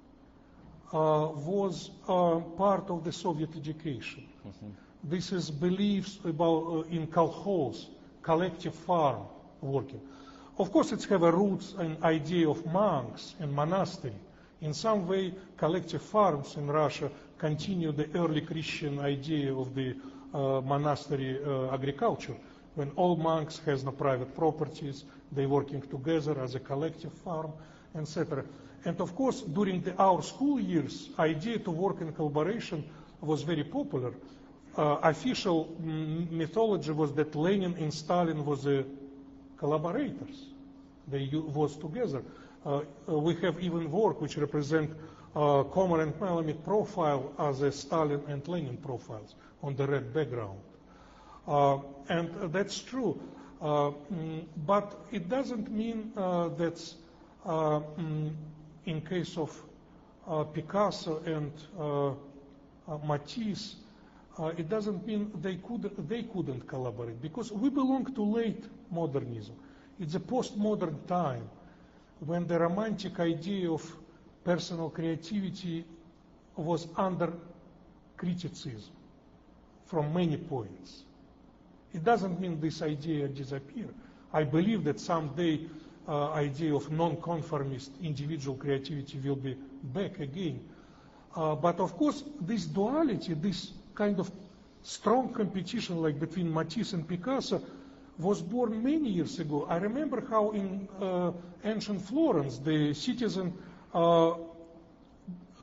uh, was uh, part of the Soviet education. Mm-hmm. This is beliefs about uh, in kolkhoz, collective farm working. Of course, it's have a roots and idea of monks and monastery. In some way, collective farms in Russia continue the early Christian idea of the uh, monastery uh, agriculture, when all monks has no private properties, they working together as a collective farm, et cetera. And of course, during the, our school years, idea to work in collaboration was very popular. Uh, official mm, mythology was that Lenin and Stalin was uh, collaborators. They was together. Uh, uh, we have even work which represent uh, Komer and Melamed profile as a Stalin and Lenin profiles on the red background. Uh, and uh, that's true. Uh, mm, but it doesn't mean uh, that uh, mm, in case of uh, Picasso and uh, uh, Matisse, Uh, it doesn't mean they, could, they couldn't collaborate, because we belong to late modernism. It's a postmodern time when the romantic idea of personal creativity was under criticism from many points. It doesn't mean this idea disappeared. I believe that someday uh, idea of non-conformist individual creativity will be back again. Uh, but of course, this duality, this kind of strong competition like between Matisse and Picasso was born many years ago. I remember how in uh, ancient Florence the citizen uh,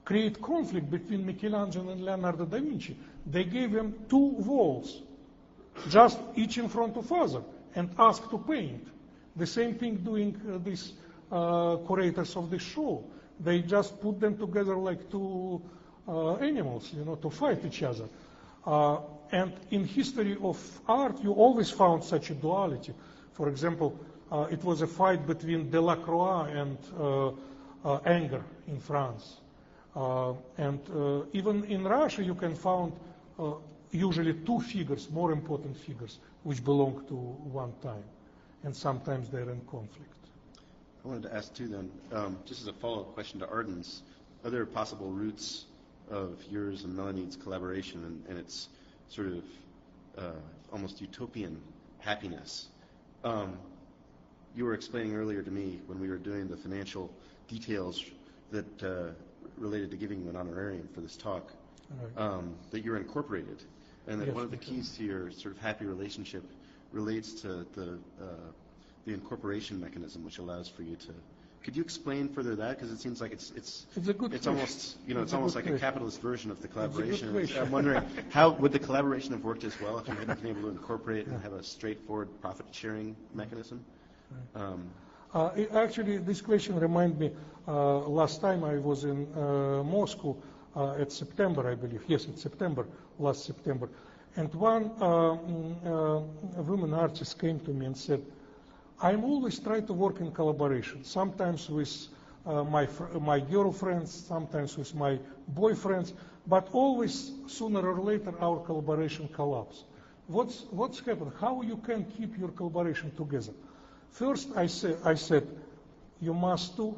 create conflict between Michelangelo and Leonardo da Vinci. They gave them two walls, just each in front of other, and asked to paint. The same thing doing uh, these uh, curators of the show. They just put them together like two uh, animals, you know, to fight each other. Uh, and in history of art, you always found such a duality. For example, uh, it was a fight between Delacroix and uh, uh, Anger in France. Uh, and uh, even in Russia, you can find uh, usually two figures, more important figures, which belong to one time. And sometimes they're in conflict. I wanted to ask too then, um, just as a follow-up question to Arden's, are there possible roots of yours and Melanie's collaboration and, and its sort of uh, almost utopian happiness? Um, you were explaining earlier to me when we were doing the financial details that uh, related to giving you an honorarium for this talk, Right. um, that you're incorporated, and that Yes, one of the okay. keys to your sort of happy relationship relates to the uh, the incorporation mechanism, which allows for you to. Could you explain further that? Because it seems like it's it's It's a good it's question. almost you know It's it's a almost good like a question. capitalist version of the a good collaboration. question. I'm wondering how would the collaboration have worked as well if you hadn't been able to incorporate and have a straightforward profit sharing mechanism? Um, Uh, it- actually, this question reminded me, uh, last time I was in uh, Moscow uh, at September, I believe. Yes, it's September, last September. And one uh, mm, uh, woman artist came to me and said, I'm always trying to work in collaboration, sometimes with uh, my, fr- my girlfriends, sometimes with my boyfriends, but always sooner or later our collaboration collapses. What's, what's happened? How you can keep your collaboration together? First, I, say, I said, you must to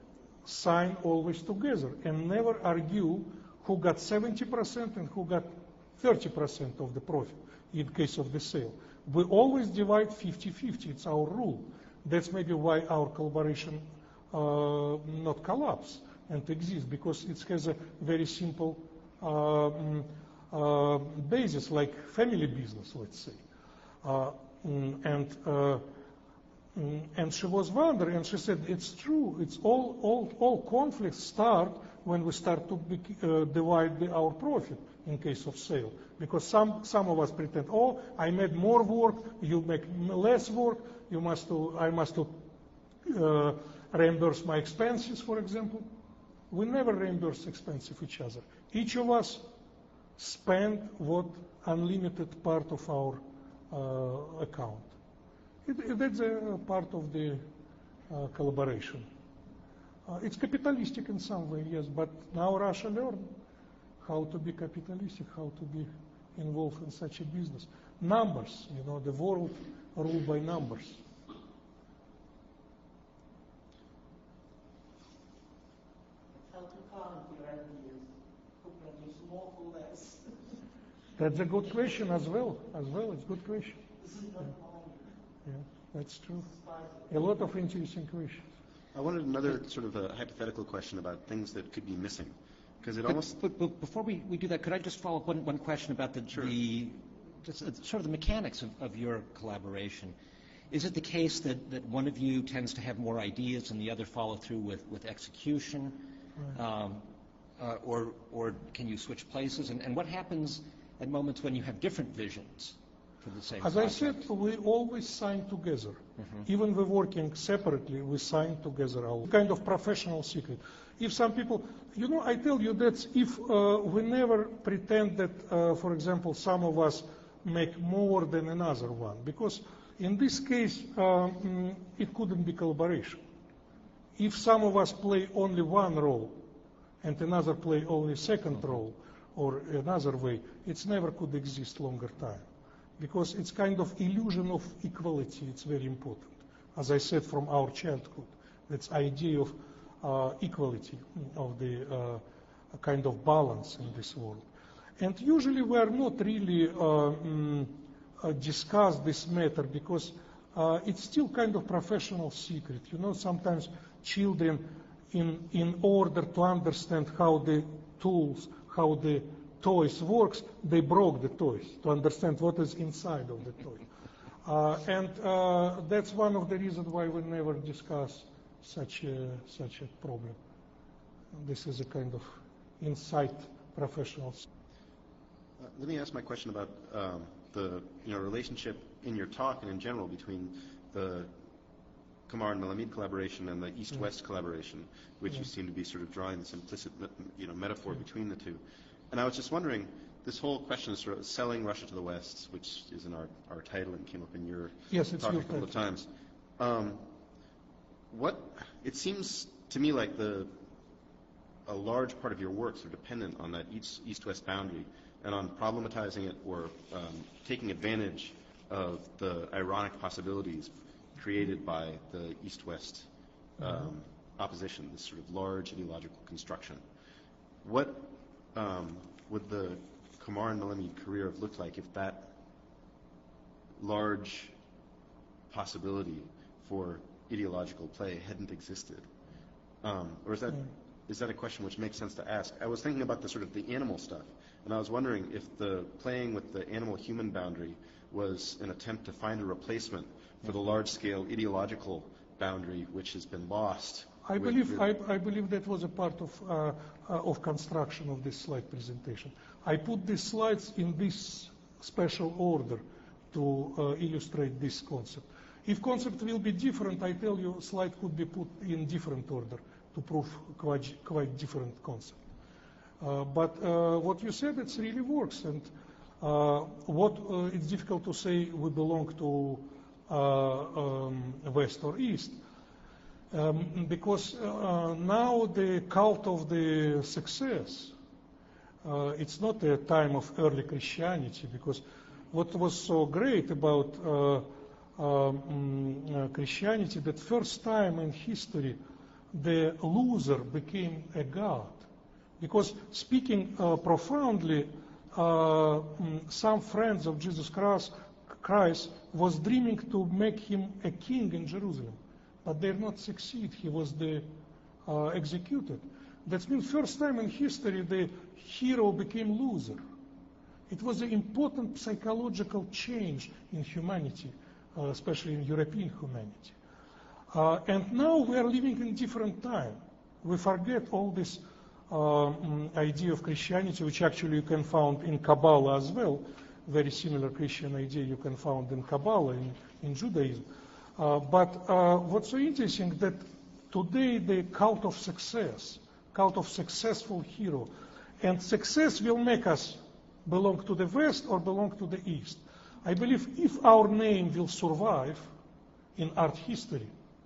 sign always together and never argue who got seventy percent and who got thirty percent of the profit in case of the sale. We always divide fifty-fifty. It's our rule. That's maybe why our collaboration uh, not collapse and exist, because it has a very simple um, uh, basis, like family business, let's say. Uh, mm, and uh, Mm, And she was wondering, and she said, it's true, it's all, all, all conflicts start when we start to be, uh, divide the, our profit in case of sale. Because some, some of us pretend, oh, I made more work, you make less work, you must to, I must to, uh, reimburse my expenses, for example. We never reimburse expenses of each other. Each of us spend what unlimited part of our uh, account. It, it, that's a part of the uh, collaboration. Uh, it's capitalistic in some way, yes, but now Russia learned how to be capitalistic, how to be involved in such a business. Numbers, you know, the world ruled by numbers. How to count your ideas, to produce more or less. That's a good question as well. As well, it's a good question. This is not mine. Yeah, that's true. Spicy. A lot of interesting questions. I wanted another sort of a hypothetical question about things that could be missing, because it But, almost but, but before we, we do that, could I just follow up one, one question about the, Sure. the just, uh, sort of the mechanics of, of your collaboration? Is it the case that, that one of you tends to have more ideas and the other follow through with, with execution? Um, uh, or, or can you switch places? And, and what happens at moments when you have different visions for the same As I project? said, we always sign together. Mhm. Even we're working separately, we sign together our kind of professional secret. If some people, you know, I tell you that if uh, we never pretend that, uh, for example, some of us make more than another one, because in this case, um, it couldn't be collaboration. If some of us play only one role and another play only second role or another way, it's never could exist longer time. Because it's kind of illusion of equality, it's very important. As I said from our childhood, that's idea of uh, equality, of the uh, a kind of balance in this world. And usually we are not really uh, mm, uh, discuss this matter because uh, it's still kind of professional secret. You know, sometimes children, in, in order to understand how the tools, how the toys works, they broke the toys to understand what is inside of the toy. Uh, and uh, that's one of the reasons why we never discuss such a, such a problem. This is a kind of inside professionals. Uh, let me ask my question about um, the you know relationship in your talk and in general between the Qamar and Melamed collaboration and the East-West mm-hmm. collaboration, which mm-hmm. you seem to be sort of drawing this implicit you know metaphor mm-hmm. between the two. And I was just wondering, this whole question of sort of selling Russia to the West, which is in our, our title and came up in your yes, it's talk your a couple title. of times. Um, what it seems to me like the a large part of your works are dependent on that East, East-West boundary and on problematizing it or um, taking advantage of the ironic possibilities created by the East-West um, mm-hmm. opposition, this sort of large ideological construction. What um, would the Qamar and Melamed career have looked like if that large possibility for ideological play hadn't existed? Um, or is that mm. is that a question which makes sense to ask? I was thinking about the sort of the animal stuff, and I was wondering if the playing with the animal-human boundary was an attempt to find a replacement for the large-scale ideological boundary which has been lost. I believe I, I believe that was a part of uh, uh, of construction of this slide presentation. I put these slides in this special order to uh, illustrate this concept. If concept will be different, I tell you, slide could be put in different order to prove quite quite different concept. Uh, but uh, what you said, it really works. And uh, what uh, it's difficult to say we belong to uh, um, West or East. Um, because uh, now the cult of the success, uh, it's not a time of early Christianity, because what was so great about uh, um, uh, Christianity, that first time in history the loser became a god. Because speaking uh, profoundly, uh, some friends of Jesus Christ, Christ was dreaming to make him a king in Jerusalem. But they did not succeed. He was the uh, executed. That's means first time in history the hero became loser. It was an important psychological change in humanity, uh, especially in European humanity. Uh, and now we are living in different time. We forget all this um, idea of Christianity, which actually you can find in Kabbalah as well. Very similar Christian idea you can find in Kabbalah, in, in Judaism. Uh, but uh, what's so interesting that today the cult of success, cult of successful hero, and success will make us belong to the West or belong to the East. I believe if our name will survive in art history,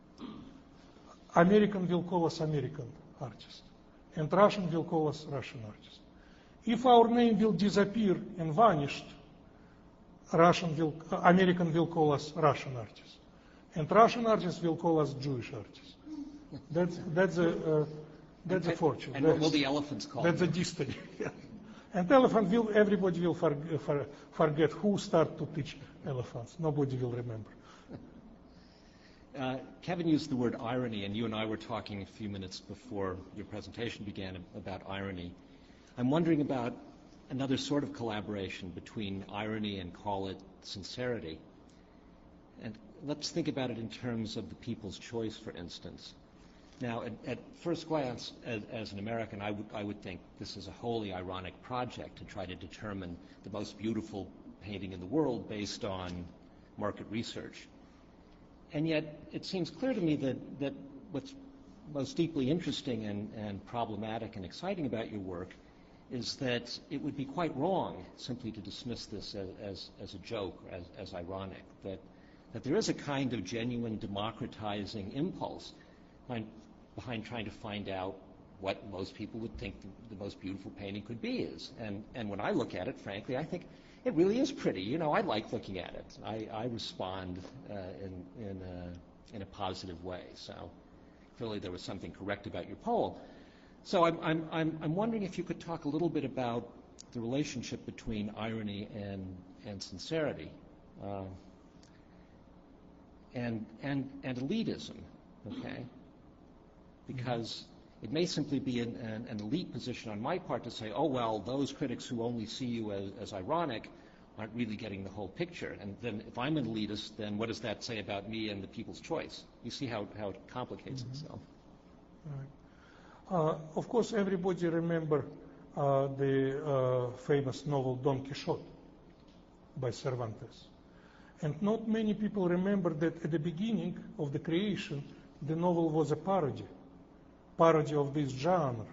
American will call us American artists, and Russian will call us Russian artists. If our name will disappear and vanish, Russian will, uh, American will call us Russian artists. And Russian artists will call us Jewish artists. That's that's a uh, that's and, a fortune. And that's, what will the elephants call That's them? a destiny. And elephant will everybody will for, for, forget who started to teach elephants. Nobody will remember. Uh, Kevin used the word irony, and you and I were talking a few minutes before your presentation began about irony. I'm wondering about another sort of collaboration between irony and, call it, sincerity. And let's think about it in terms of the People's Choice, for instance. Now, at, at first glance, as, as an American, I would, I would think this is a wholly ironic project to try to determine the most beautiful painting in the world based on market research. And yet, it seems clear to me that, that what's most deeply interesting and, and problematic and exciting about your work is that it would be quite wrong simply to dismiss this as, as, as a joke, as, as ironic, that, that there is a kind of genuine democratizing impulse behind, behind trying to find out what most people would think the, the most beautiful painting could be is. And, and when I look at it, frankly, I think it really is pretty. You know, I like looking at it. I, I respond uh, in, in, a, in a positive way. So clearly there was something correct about your poll. So I'm, I'm, I'm, I'm wondering if you could talk a little bit about the relationship between irony and, and sincerity, uh, and, and, and elitism, okay? Because it may simply be an, an, an elite position on my part to say, oh, well, those critics who only see you as, as ironic aren't really getting the whole picture. And then if I'm an elitist, then what does that say about me and the People's Choice? You see how, how it complicates mm-hmm. itself. Right. Uh, of course, everybody remember uh, the uh, famous novel Don Quixote by Cervantes. And not many people remember that at the beginning of the creation, the novel was a parody, parody of this genre.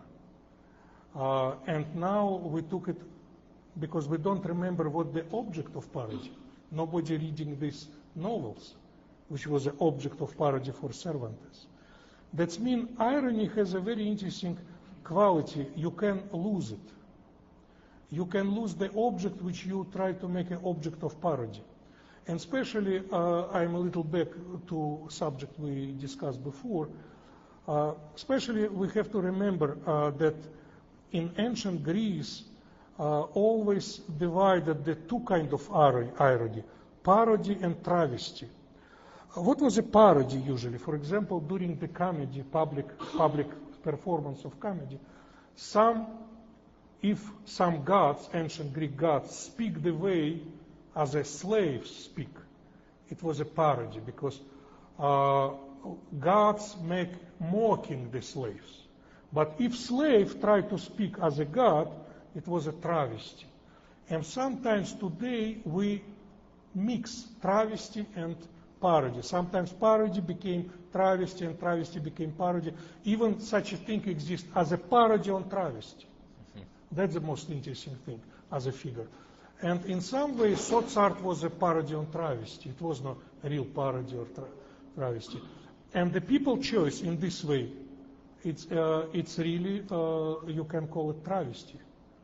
Uh, and now we took it because we don't remember what the object of parody. Nobody reading these novels, which was the object of parody for Cervantes. That means irony has a very interesting quality. You can lose it. You can lose the object which you try to make an object of parody. And especially, uh, I'm a little back to subject we discussed before. Uh, especially, we have to remember uh, that in ancient Greece, uh, always divided the two kind of irony, parody and travesty. Uh, what was a parody usually? For example, during the comedy, public public performance of comedy, some, if some gods, ancient Greek gods, speak the way as a slaves speak, it was a parody because uh, gods make mocking the slaves. But if slave tried to speak as a god, it was a travesty. And sometimes today we mix travesty and parody. Sometimes parody became travesty and travesty became parody. Even such a thing exists as a parody on travesty. Mm-hmm. That's the most interesting thing as a figure. And in some ways, Sot's art was a parody on travesty. It was not a real parody or tra- travesty. And the people choice in this way, it's, uh, it's really, uh, you can call it travesty.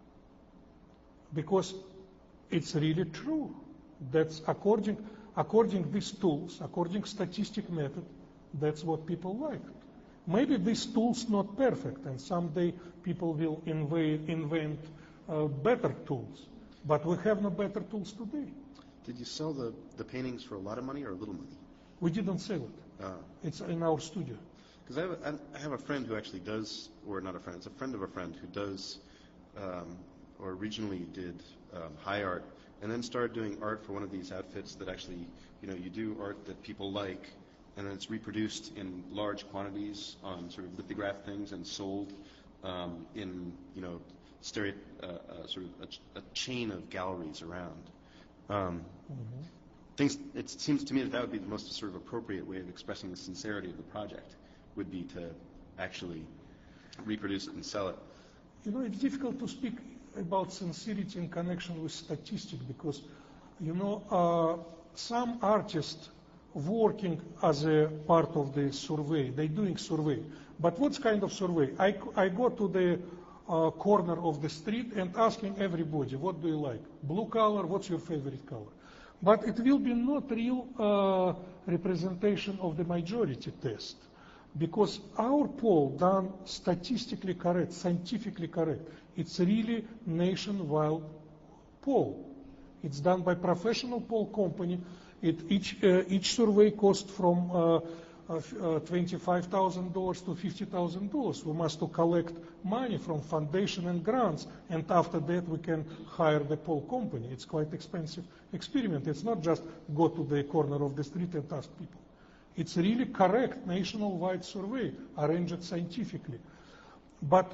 Because it's really true. That's according, according these tools, according statistic method, that's what people like. Maybe these tools not perfect, and someday people will invent, invent uh, better tools. But we have no better tools today. Did you sell the, the paintings for a lot of money or a little money? We didn't sell it. Uh, it's in our studio. Because I, have a, I have a friend who actually does, or not a friend, it's a friend of a friend who does, um, or originally did um, high art, and then started doing art for one of these outfits that actually, you know, you do art that people like, and then it's reproduced in large quantities on sort of lithograph things and sold um, in, you know, stereo, uh, uh, sort of a, ch- a chain of galleries around. Um, mm-hmm. Things. It seems to me that that would be the most sort of appropriate way of expressing the sincerity of the project, would be to actually reproduce it and sell it. You know, it's difficult to speak about sincerity in connection with statistics because, you know, uh, some artists working as a part of the survey, they're doing survey. But what kind of survey? I, I go to the uh, corner of the street and asking everybody, what do you like? Blue color, what's your favorite color? But it will be not real uh, representation of the majority test. Because our poll done statistically correct, scientifically correct. It's really nationwide poll. It's done by professional poll company. It, each, uh, each survey costs from uh, uh, twenty-five thousand dollars to fifty thousand dollars. We must to collect money from foundation and grants, and after that we can hire the poll company. It's quite expensive experiment. It's not just go to the corner of the street and ask people. It's really correct nationwide survey, arranged scientifically. But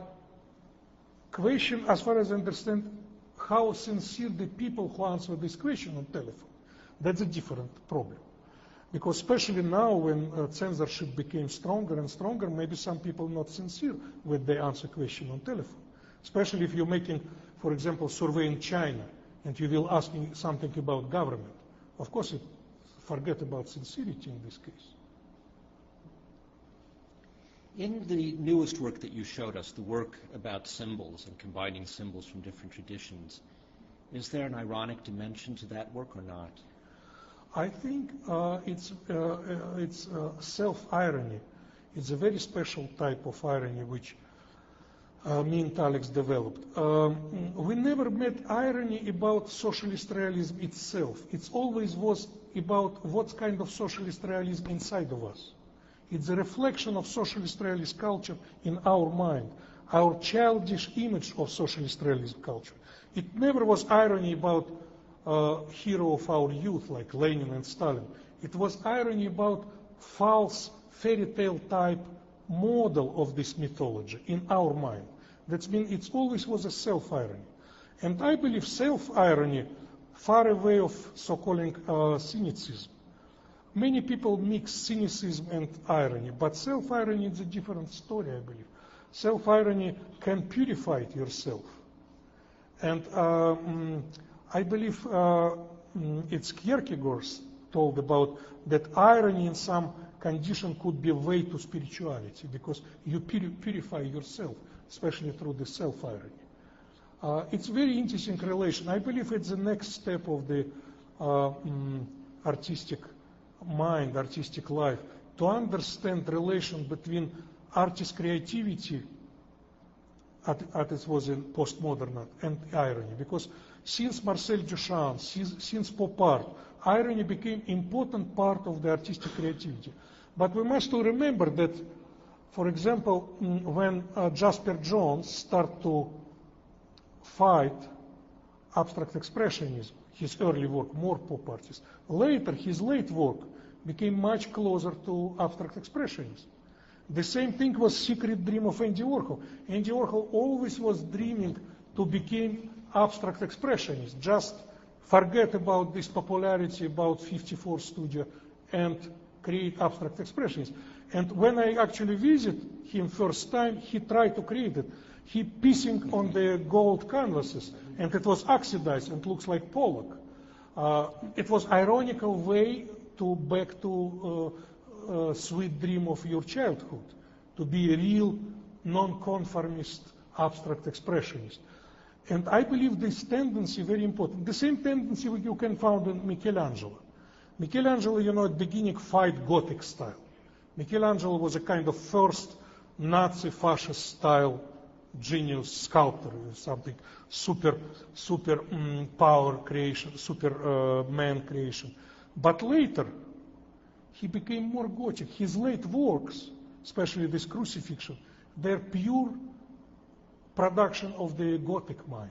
question, as far as I understand, how sincere the people who answer this question on telephone, that's a different problem. Because especially now when uh, censorship became stronger and stronger, maybe some people not sincere when they answer question on telephone. Especially if you're making, for example, survey in China, and you will asking something about government. Of course, it forget about sincerity in this case. In the newest work that you showed us, the work about symbols and combining symbols from different traditions, is there an ironic dimension to that work or not? I think uh, it's, uh, uh, it's uh, self-irony. It's a very special type of irony which uh, me and Alex developed. Um, we never met irony about socialist realism itself. It always was about what kind of socialist realism inside of us. It's a reflection of socialist realist culture in our mind, our childish image of socialist realism culture. It never was irony about uh, hero of our youth like Lenin and Stalin. It was irony about false fairy tale type model of this mythology in our mind. That means it always was a self-irony. And I believe self-irony, far away of so-called uh, cynicism. Many people mix cynicism and irony, but self-irony is a different story, I believe. Self-irony can purify yourself. And uh, mm, I believe uh, mm, it's Kierkegaard told about that irony in some condition could be a way to spirituality, because you pur- purify yourself, especially through the self-irony. Uh, it's very interesting relation. I believe it's the next step of the uh, mm, artistic mind, artistic life, to understand relation between artist creativity, as it was in postmodern art, and irony. Because since Marcel Duchamp, since, since pop art, irony became important part of the artistic creativity. But we must remember that, for example, when uh, Jasper Johns started to fight abstract expressionism, his early work, more pop artist, later his late work became much closer to abstract expressionism. The same thing was secret dream of Andy Warhol. Andy Warhol always was dreaming to become abstract expressionist, just forget about this popularity about fifty-four Studio and create abstract expressionism. And when I actually visit him first time, he tried to create it. He piecing on the gold canvases, and it was oxidized and looks like Pollock. Uh, it was ironical way to back to uh, uh, sweet dream of your childhood, to be a real non-conformist abstract expressionist. And I believe this tendency very important. The same tendency you can find in Michelangelo. Michelangelo, you know, at the beginning fight Gothic style. Michelangelo was a kind of first Nazi fascist style genius sculptor, something super, super um, power creation, super uh, man creation. But later, he became more Gothic. His late works, especially this crucifixion, they're pure production of the Gothic mind.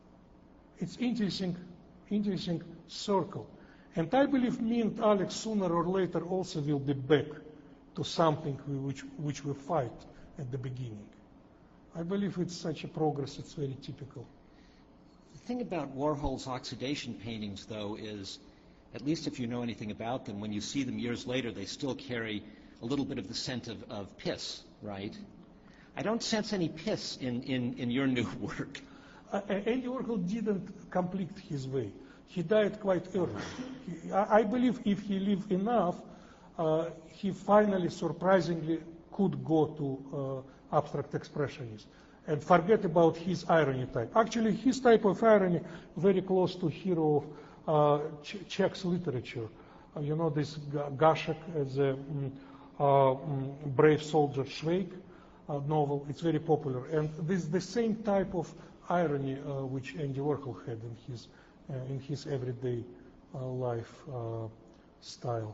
It's interesting, interesting circle. And I believe me and Alex sooner or later also will be back to something which, which we fight at the beginning. I believe it's such a progress, it's very typical. The thing about Warhol's oxidation paintings, though, is, at least if you know anything about them, when you see them years later, they still carry a little bit of the scent of, of piss, right? I don't sense any piss in, in, in your new work. Uh, Andy Warhol didn't complete his way. He died quite early. He, I, I believe if he lived enough, uh, he finally, surprisingly, could go to uh, abstract expressionism and forget about his irony type. Actually, his type of irony very close to hero of uh, Ch- Czech literature. Uh, you know this G- Gashek as a um, uh, um, brave soldier Schweik uh, novel. It's very popular, and this is the same type of irony uh, which Andy Warhol had in his uh, in his everyday uh, life uh, style.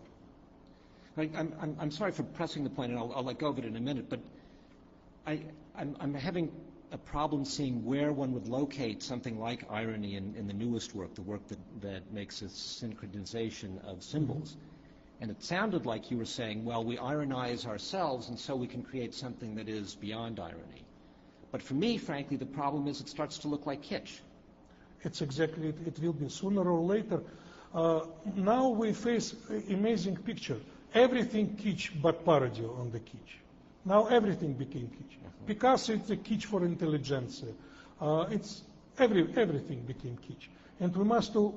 I, I'm, I'm, I'm sorry for pressing the point, and I'll, I'll let go of it in a minute, but I, I'm, I'm having a problem seeing where one would locate something like irony in, in the newest work, the work that, that makes a synchronization of symbols. Mm-hmm. And it sounded like you were saying, well, we ironize ourselves, and so we can create something that is beyond irony. But for me, frankly, the problem is it starts to look like kitsch. It's exactly, it, it will be sooner or later. Uh, now we face an amazing picture. Everything kitsch but parody on the kitsch. Now everything became kitsch. Mm-hmm. Picasso, it's a kitsch for intelligentsia. Uh, it's every, everything became kitsch. And we must to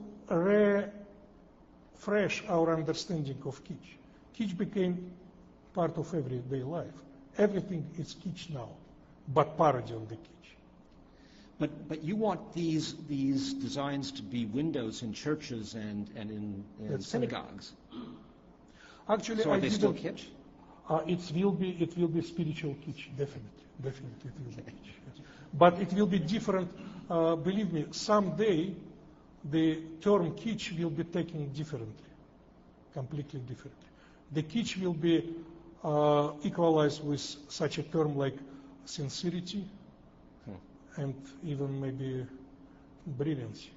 refresh our understanding of kitsch. Kitsch became part of everyday life. Everything is kitsch now, but parody on the kitsch. But but you want these these designs to be windows in churches and, and in, in synagogues. Right. Actually, so are I they didn't, still kitsch? Uh, it will be it will be spiritual kitsch, definitely, definitely it will be kitsch. Yes. But it will be different. Uh, believe me, someday the term kitsch will be taken differently, completely differently. The kitsch will be uh, equalized with such a term like sincerity, hmm. and even maybe brilliancy.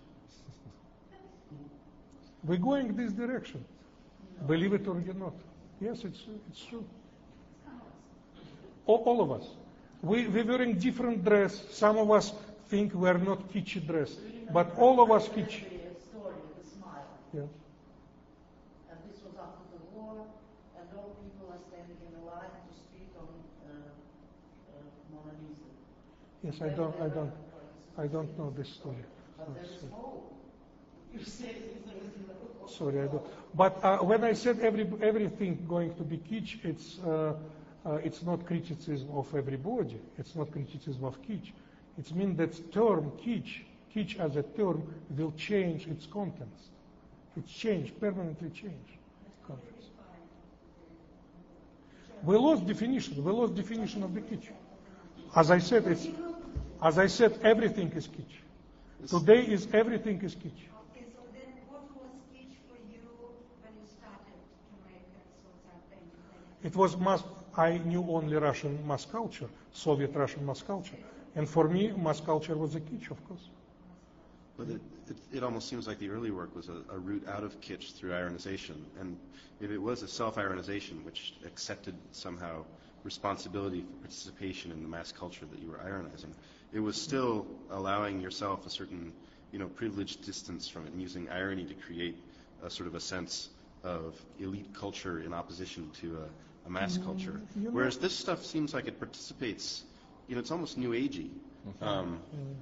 We're going this direction. Believe it or not. Yes, it's, it's true. All, all of us. We, we wearing different dress. Some of us think we're not kitschy dressed, but all of us kitsch. The story, the smile. Yeah. And this was after the war, and all people are standing in a line to speak on uh, uh, Mona Lisa. Yes, I don't, I don't, I don't know this story. But there is hope. You say there is no hope. Sorry, I don't. But uh, when I said every, everything going to be kitsch, it's uh, uh, it's not criticism of everybody. It's not criticism of kitsch. It means that term kitsch, kitsch as a term, will change its contents. It's changed, permanently changed. Contents. We lost definition. We lost definition of the kitsch. As I said, it's as I said, everything is kitsch. Today is everything is kitsch. Okay, so then what was kitsch for you when you started to make social painting? It was mass. I knew only Russian mass culture, Soviet Russian mass culture, and for me, mass culture was a kitsch, of course. But it, it, it almost seems like the early work was a, a route out of kitsch through ironization. And if it was a self-ironization, which accepted somehow responsibility for participation in the mass culture that you were ironizing, it was still allowing yourself a certain, you know, privileged distance from it and using irony to create a sort of a sense of elite culture in opposition to a, a mass Mm, culture. you know- Whereas this stuff seems like it participates, you know, it's almost new agey. Um,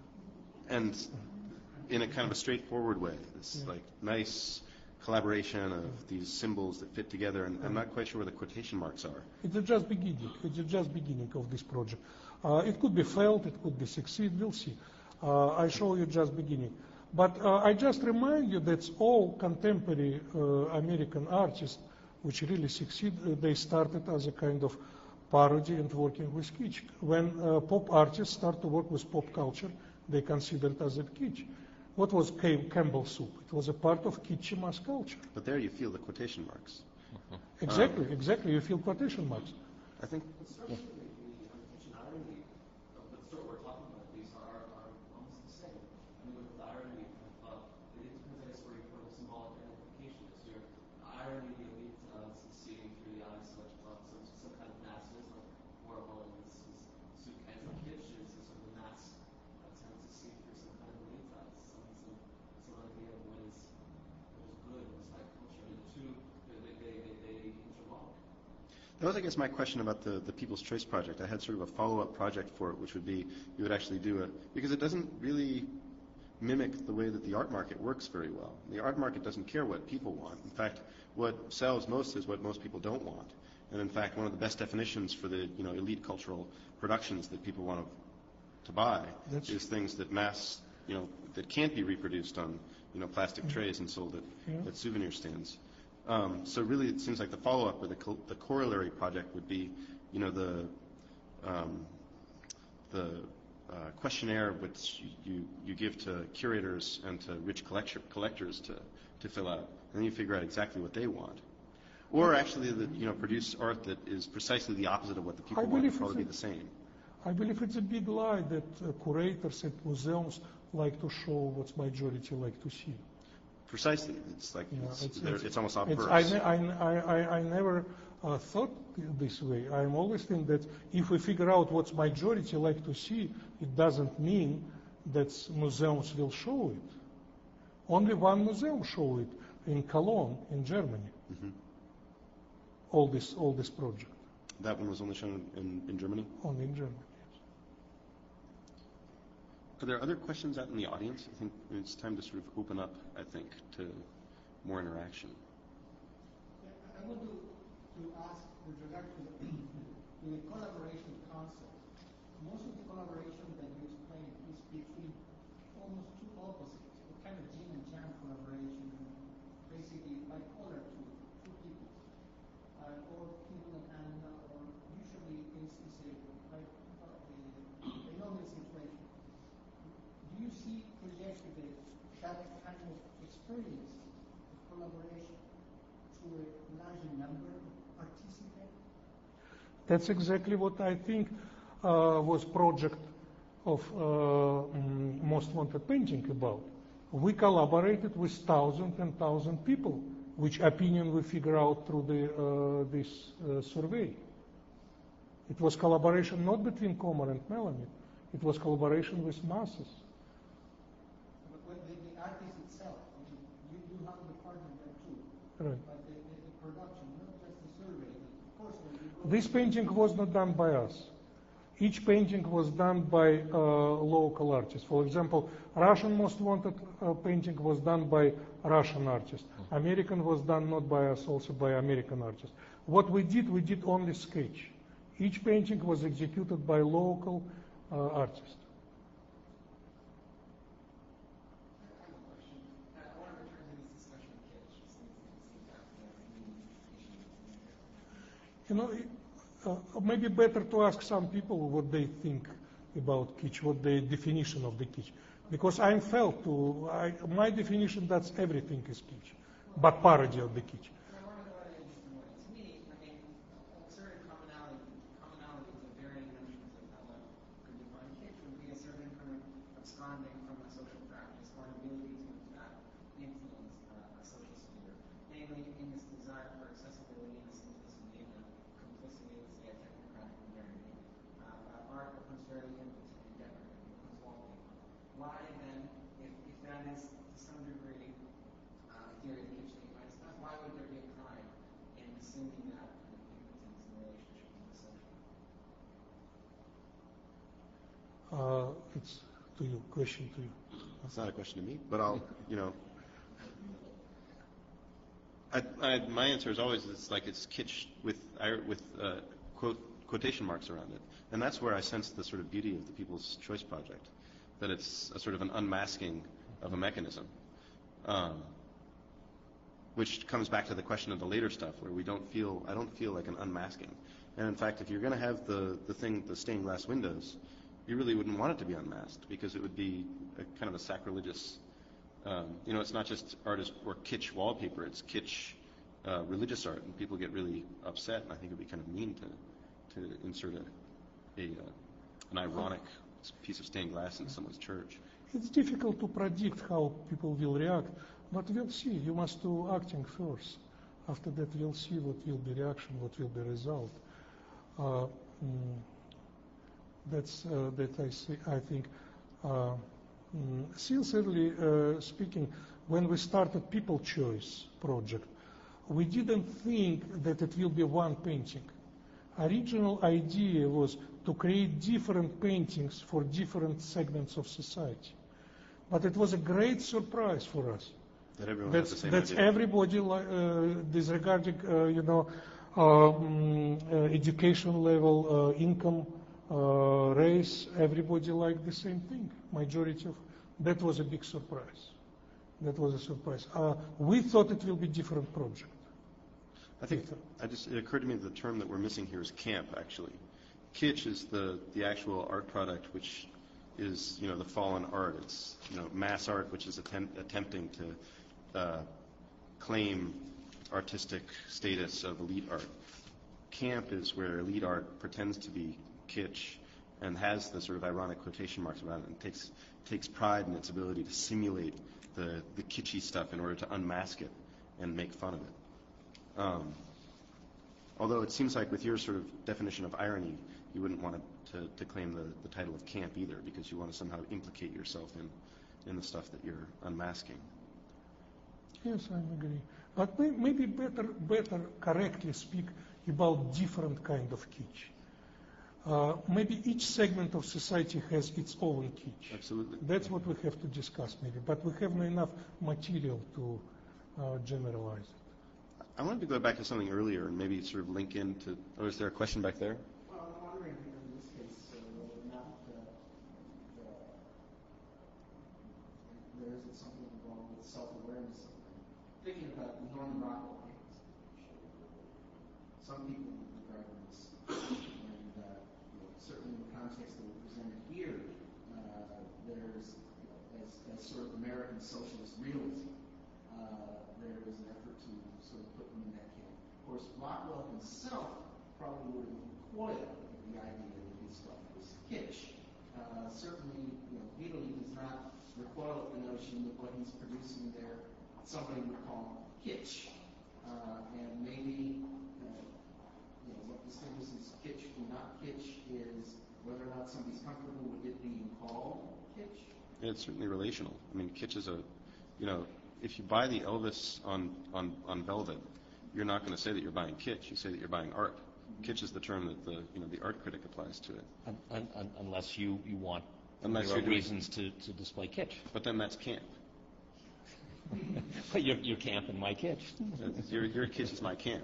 and in a kind of a straightforward way. This like nice collaboration of these symbols that fit together, and I'm not quite sure where the quotation marks are. It's just beginning. It's just beginning of this project. Uh, it could be failed. It could be succeed. We'll see. Uh, I show you just beginning. But uh, I just remind you that all contemporary uh, American artists, which really succeed, uh, they started as a kind of parody and working with kitsch. When uh, pop artists start to work with pop culture, they consider it as a kitsch. What was Cam- Campbell soup? It was a part of kitschy mass culture. But there you feel the quotation marks. Exactly, exactly. You feel quotation marks. I think Certainly, the kitchen irony of the sort we're talking about, these are, are almost the same. I mean, with the irony, uh, it depends, I guess, where, you, where the symbolic identification is. Your irony, the elite uh, seeing through the eyes of uh, some, some kind of masses, like Warhol and his, his suit kinds of kitsch is sort of the mass uh, tends to see through some kind of elite eyes, some, some, some idea of what is, what is good, what's high culture. And the two, they, they, they, they interlock. that was, I guess, my question about the, the People's Choice Project. I had sort of a follow-up project for it, which would be you would actually do a because it doesn't really mimic the way that the art market works very well. The art market doesn't care what people want. In fact, what sells most is what most people don't want. And in fact, one of the best definitions for the you know elite cultural productions that people want to, to buy That's- is things that mass you know that can't be reproduced on you know plastic trays and sold at, Yeah. at souvenir stands. Um, so really, it seems like the follow-up or the, co- the corollary project would be, you know, the um, the uh, questionnaire which you you give to curators and to rich collector, collectors to to fill out, and then you figure out exactly what they want, or actually, the, you know, produce art that is precisely the opposite of what the people I want. believe It'd probably be it's the same. I believe it's a big lie that uh, curators at museums like to show what majority like to see. Precisely, it's like Yeah, it's, it's- they're- it's- it's almost It's, obverse. I, ne- I, I, I- I never uh, thought this way. I always think that if we figure out what majority like to see, it doesn't mean that museums will show it. Only one museum show it in Cologne, in Germany. Mhm. All this, all this project, That one was only shown in, in Germany. only in Germany. Are there other questions out in the audience? I think it's time to sort of open up, I think, to more interaction. I want to, to ask with regard to the, to the collaboration concept. Most of the collaboration that you explained is between almost two opposites, a kind of yin and yang collaboration, basically bipolar two, two people, uh, or people and uh, or usually is, is a, like, uh, a, a normal situation. Do you see projected that kind of experience of collaboration to a larger number of participants? That's exactly what I think uh, was project of uh, mm, Most Wanted Painting about. We collaborated with thousand and thousand people, which opinion we figure out through the, uh, this uh, survey. It was collaboration not between Komar and Melamid. It was collaboration with masses. But when the, the artist itself, I mean, you, you have a department there too. Right. But the, the, the production, not just the survey. Of course, when you go This painting was not done by us. Each painting was done by uh, local artists. For example, Russian Most Wanted uh, painting was done by Russian artists. American was done not by us, also by American artists. What we did, we did only sketch. Each painting was executed by local uh, artists. I have a question. Uh, I want to return to this discussion of kitsch, since it seems to have the main issue in there. You know, it, uh, maybe better to ask some people what they think about kitsch, what the definition of the kitsch. Because I'm felt to, I, my definition that's everything is kitsch, but parody of the kitsch. And I want to go at it in a different way. To me, I mean, a certain commonality, commonalities of varying notions of how one could define kitsch would be a certain kind of absconding from a social practice or an ability to, in fact, influence uh, a social sphere. Namely, in this desire for accessibility and simplicity and a complicity with, say, a technocratic modernity. Uh, uh, art becomes fairly impotent and decorative, it becomes wallpaper. Why then, if, if that is to some degree uh, a theory of the kitsch that you might discuss, why would there be a crime in assuming that kind of impotence in relationship to the social? Uh, it's to you, question to you. That's not a question to me, but I'll, you know, I, I, my answer is always it's like it's kitsch with with uh, quote quotation marks around it, and that's where I sense the sort of beauty of the People's Choice Project, that it's a sort of an unmasking of a mechanism, um, which comes back to the question of the later stuff where we don't feel I don't feel like an unmasking, and in fact, if you're going to have the the thing the stained glass windows, you really wouldn't want it to be unmasked because it would be a, kind of a sacrilegious. Um, you know, it's not just artist or kitsch wallpaper; it's kitsch uh, religious art, and people get really upset. And I think it would be kind of mean to to insert a, a uh, an ironic piece of stained glass in someone's church. It's difficult to predict how people will react, but we'll see. You must do acting first. After that, we'll see what will be reaction, what will be result. Uh, mm, that's uh, that I see. I think. Uh, Mm, sincerely uh, speaking, when we started People Choice project, we didn't think that it will be one painting. Original idea was to create different paintings for different segments of society. But it was a great surprise for us. That everyone that's, has the same that's idea. everybody uh, disregarding, uh, you know, um, uh, education level, uh, income, uh, race. Everybody liked the same thing. Majority of that was a big surprise. That was a surprise. Uh, we thought it will be different project. I think I just it occurred to me that the term that we're missing here is camp. Actually, kitsch is the the actual art product, which is you know the fallen art. It's you know mass art, which is attempt, attempting to uh, claim artistic status of elite art. Camp is where elite art pretends to be kitsch and has the sort of ironic quotation marks around it and takes takes pride in its ability to simulate the, the kitschy stuff in order to unmask it and make fun of it. Um, although it seems like with your sort of definition of irony, you wouldn't want to, to, to claim the, the title of camp either because you want to somehow implicate yourself in, in the stuff that you're unmasking. Yes, I agree. But may, maybe better, better correctly speak about different kind of kitsch. Uh, maybe each segment of society has its own kitsch. Absolutely. That's what we have to discuss maybe, but we have not enough material to uh, generalize it. I wanted to go back to something earlier and maybe sort of link into, oh, is there a question back there? Well, I'm wondering in this case uh, whether or not uh, uh, there isn't something involved with self-awareness. Thinking about Norman Rockwell paintings. Some people regard them as, and uh, you know, certainly in the context that we presented here, uh, there's, as, as sort of American socialist realism, uh, there is an effort to sort of put them in that camp. Of course, Rockwell himself probably would have recoiled at the idea that his stuff was kitsch. Uh, certainly, you know, Italy does not recoil at the notion that what he's producing there somebody would call kitsch. Uh, and maybe, uh, you you know, what distinguishes kitsch from not kitsch is whether or not somebody's comfortable with it being called kitsch. It's certainly relational. I mean, kitsch is a, you know, if you buy the Elvis on, on, on Velvet, you're not going to say that you're buying kitsch. You say that you're buying art. Mm-hmm. Kitsch is the term that the, you know, the art critic applies to it. Un, un, un, unless you, you want unless there are you're reasons to, to display kitsch. But then that's camp. But your, your camp and my kitsch. your, your kitsch is my camp.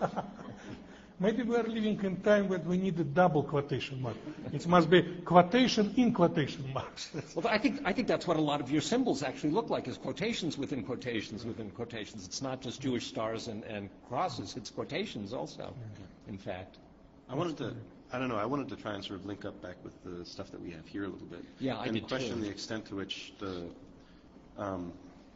Maybe we are living in time when we need a double quotation mark. It must be quotation in quotation marks. Well, I think I think that's what a lot of your symbols actually look like, is quotations within quotations within quotations. It's not just Jewish stars and, and crosses, it's quotations also, in fact. I wanted to, I don't know, I wanted to try and sort of link up back with the stuff that we have here a little bit. Yeah, I and did question too. the extent to which the, um,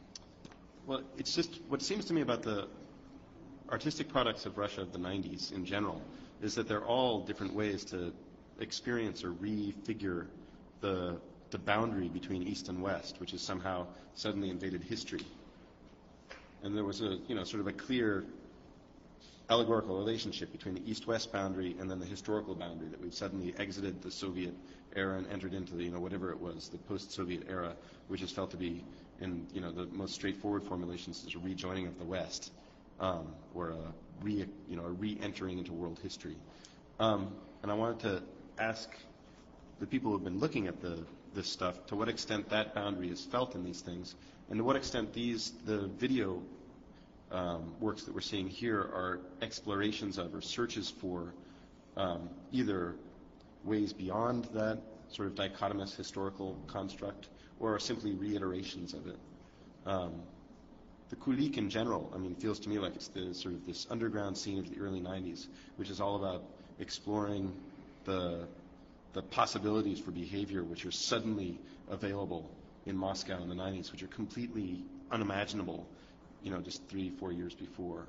well, it's just, what seems to me about the artistic products of Russia of the nineties in general is that they're all different ways to experience or refigure the the boundary between East and West, which has somehow suddenly invaded history. And there was a, you know, sort of a clear allegorical relationship between the East-West boundary and then the historical boundary, that we've suddenly exited the Soviet era and entered into the, you know, whatever it was, the post-Soviet era, which is felt to be, in, you know, the most straightforward formulations, is a rejoining of the West. Um, or a re, you know, a re-entering into world history. Um, and I wanted to ask the people who have been looking at the, this stuff, to what extent that boundary is felt in these things, and to what extent these, the video um, works that we're seeing here are explorations of or searches for um, either ways beyond that sort of dichotomous historical construct, or are simply reiterations of it. Um, The Kulik in general, I mean, feels to me like it's the sort of this underground scene of the early nineties, which is all about exploring the the possibilities for behavior which are suddenly available in Moscow in the nineties, which are completely unimaginable, you know, just three, four years before.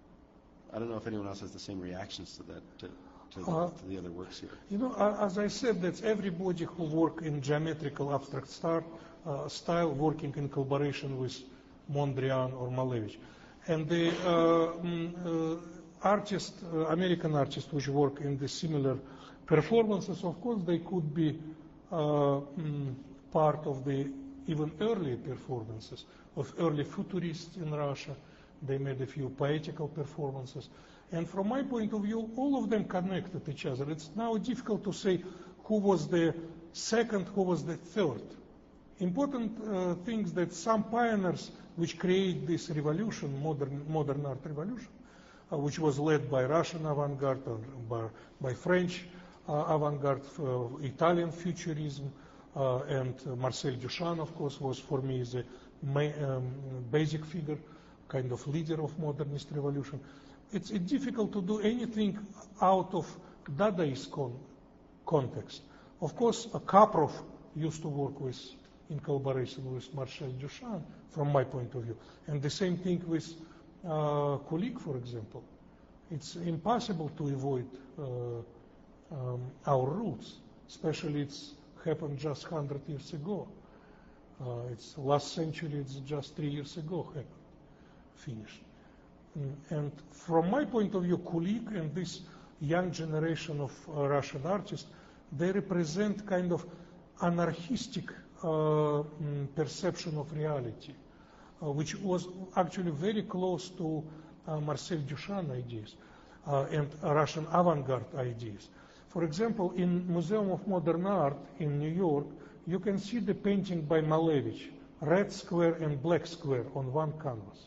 I don't know if anyone else has the same reactions to that, to, to, the, Uh, to the other works here. You know, uh, as I said, that's everybody who work in geometrical abstract star, uh, style, working in collaboration with Mondrian or Malevich. And the uh, mm, uh, artists, uh, American artists which work in the similar performances, of course, they could be uh, mm, part of the even earlier performances of early futurists in Russia. They made a few poetical performances. And from my point of view, all of them connected each other. It's now difficult to say who was the second, who was the third. Important uh, things that some pioneers which create this revolution, modern, modern art revolution, uh, which was led by Russian avant-garde, or by, by French uh, avant-garde, uh, Italian futurism, uh, and uh, Marcel Duchamp, of course, was for me the ma- um, basic figure, kind of leader of modernist revolution. It's, it's difficult to do anything out of Dadaist con- context. Of course, uh, Kaprov used to work with in collaboration with Marcel Duchamp, from my point of view. And the same thing with uh, Kulik, for example. It's impossible to avoid uh, um, our roots, especially it's happened just one hundred years ago. Uh, it's last century, it's just three years ago happened, finished. Mm, and from my point of view, Kulik and this young generation of uh, Russian artists, they represent kind of anarchistic Uh, mm, perception of reality, uh, which was actually very close to uh, Marcel Duchamp ideas uh, and Russian avant-garde ideas. For example, in Museum of Modern Art in New York, you can see the painting by Malevich, red square and black square on one canvas.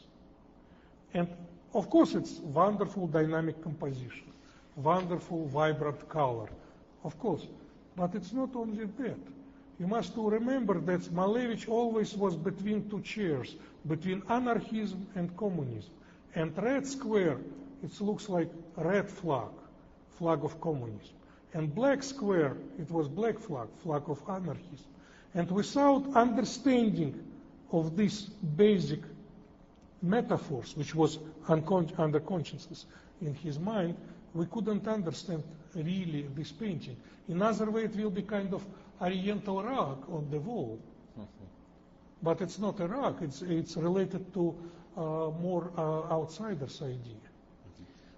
And of course, it's wonderful dynamic composition, wonderful vibrant color, of course, but it's not only that. You must remember that Malevich always was between two chairs, between anarchism and communism. And red square, it looks like red flag, flag of communism. And black square, it was black flag, flag of anarchism. And without understanding of these basic metaphors, which was uncon- under consciousness in his mind, we couldn't understand really this painting. In other way, it will be kind of Oriental rug on the wall. Mm-hmm. But it's not a rug, it's, it's related to uh, more uh, outsider's idea.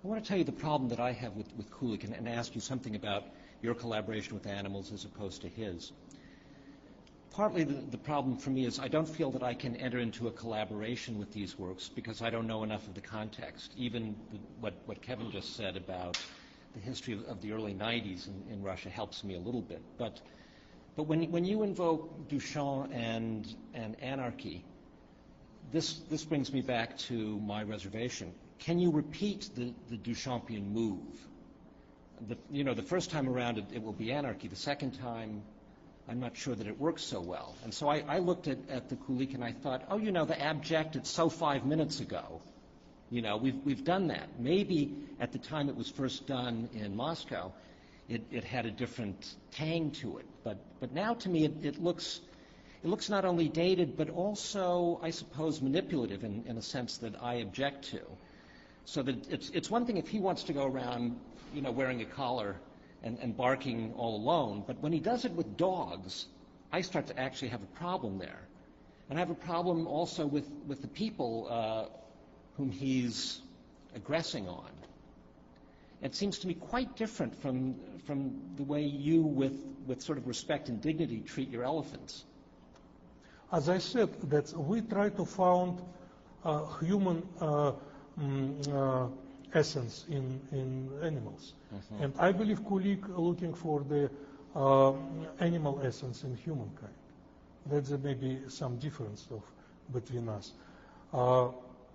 I want to tell you the problem that I have with, with Kulik and, and ask you something about your collaboration with animals as opposed to his. Partly the, the problem for me is I don't feel that I can enter into a collaboration with these works because I don't know enough of the context. Even the, what, what Kevin just said about the history of, of the early nineties in, in Russia helps me a little bit. But, but when, when you invoke Duchamp and, and anarchy, this, this brings me back to my reservation. Can you repeat the, the Duchampian move? The, you know, the first time around it, it will be anarchy. The second time, I'm not sure that it works so well. And so I, I looked at, at the Kulik and I thought, oh, you know, the abject, it's so five minutes ago. You know, we've, we've done that. Maybe at the time it was first done in Moscow, it, it had a different tang to it. But, but now to me, it, it looks... It looks not only dated, but also, I suppose, manipulative in, in a sense that I object to. So that it's, it's one thing if he wants to go around, you know, wearing a collar and, and barking all alone, but when he does it with dogs, I start to actually have a problem there. And I have a problem also with, with the people uh, whom he's aggressing on. It seems to me quite different from, from the way you, with, with sort of respect and dignity, treat your elephants. As I said, that we try to found uh, human uh, mm, uh, essence in, in animals. Mm-hmm. And I believe Kulik looking for the uh, animal essence in humankind. That's uh, maybe some difference of between us. Uh,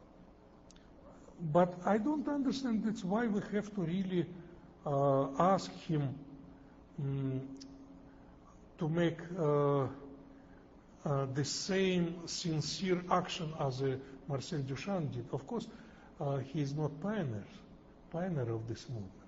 but I don't understand that's why we have to really uh, ask him mm, to make uh, Uh, the same sincere action as uh, Marcel Duchamp did. Of course, uh, he is not pioneer, pioneer of this movement.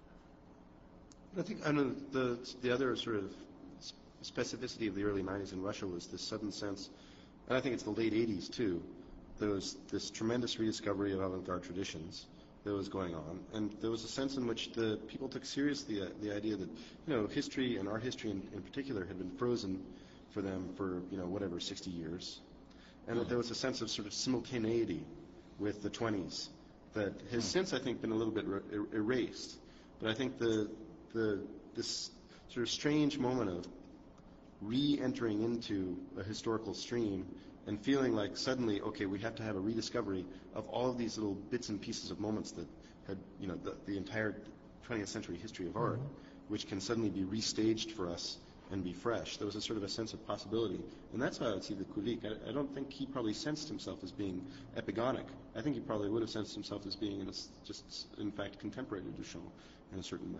I think I know the the other sort of specificity of the early nineties in Russia was this sudden sense, and I think it's the late eighties too. There was this tremendous rediscovery of avant-garde traditions that was going on, and there was a sense in which the people took seriously the, the idea that you know history and art history in, in particular had been frozen for them for, you know, whatever, sixty years. And that there was a sense of sort of simultaneity with the twenties that has since, I think, been a little bit er- er- erased. But I think the, the, this sort of strange moment of re-entering into a historical stream and feeling like suddenly, okay, we have to have a rediscovery of all of these little bits and pieces of moments that had, you know, the, the entire twentieth century history of art, mm-hmm. which can suddenly be restaged for us and be fresh. There was a sort of a sense of possibility. And that's how I would see the Kulik. I, I don't think he probably sensed himself as being epigonic. I think he probably would have sensed himself as being in a, just, in fact, contemporary to Duchamp in a certain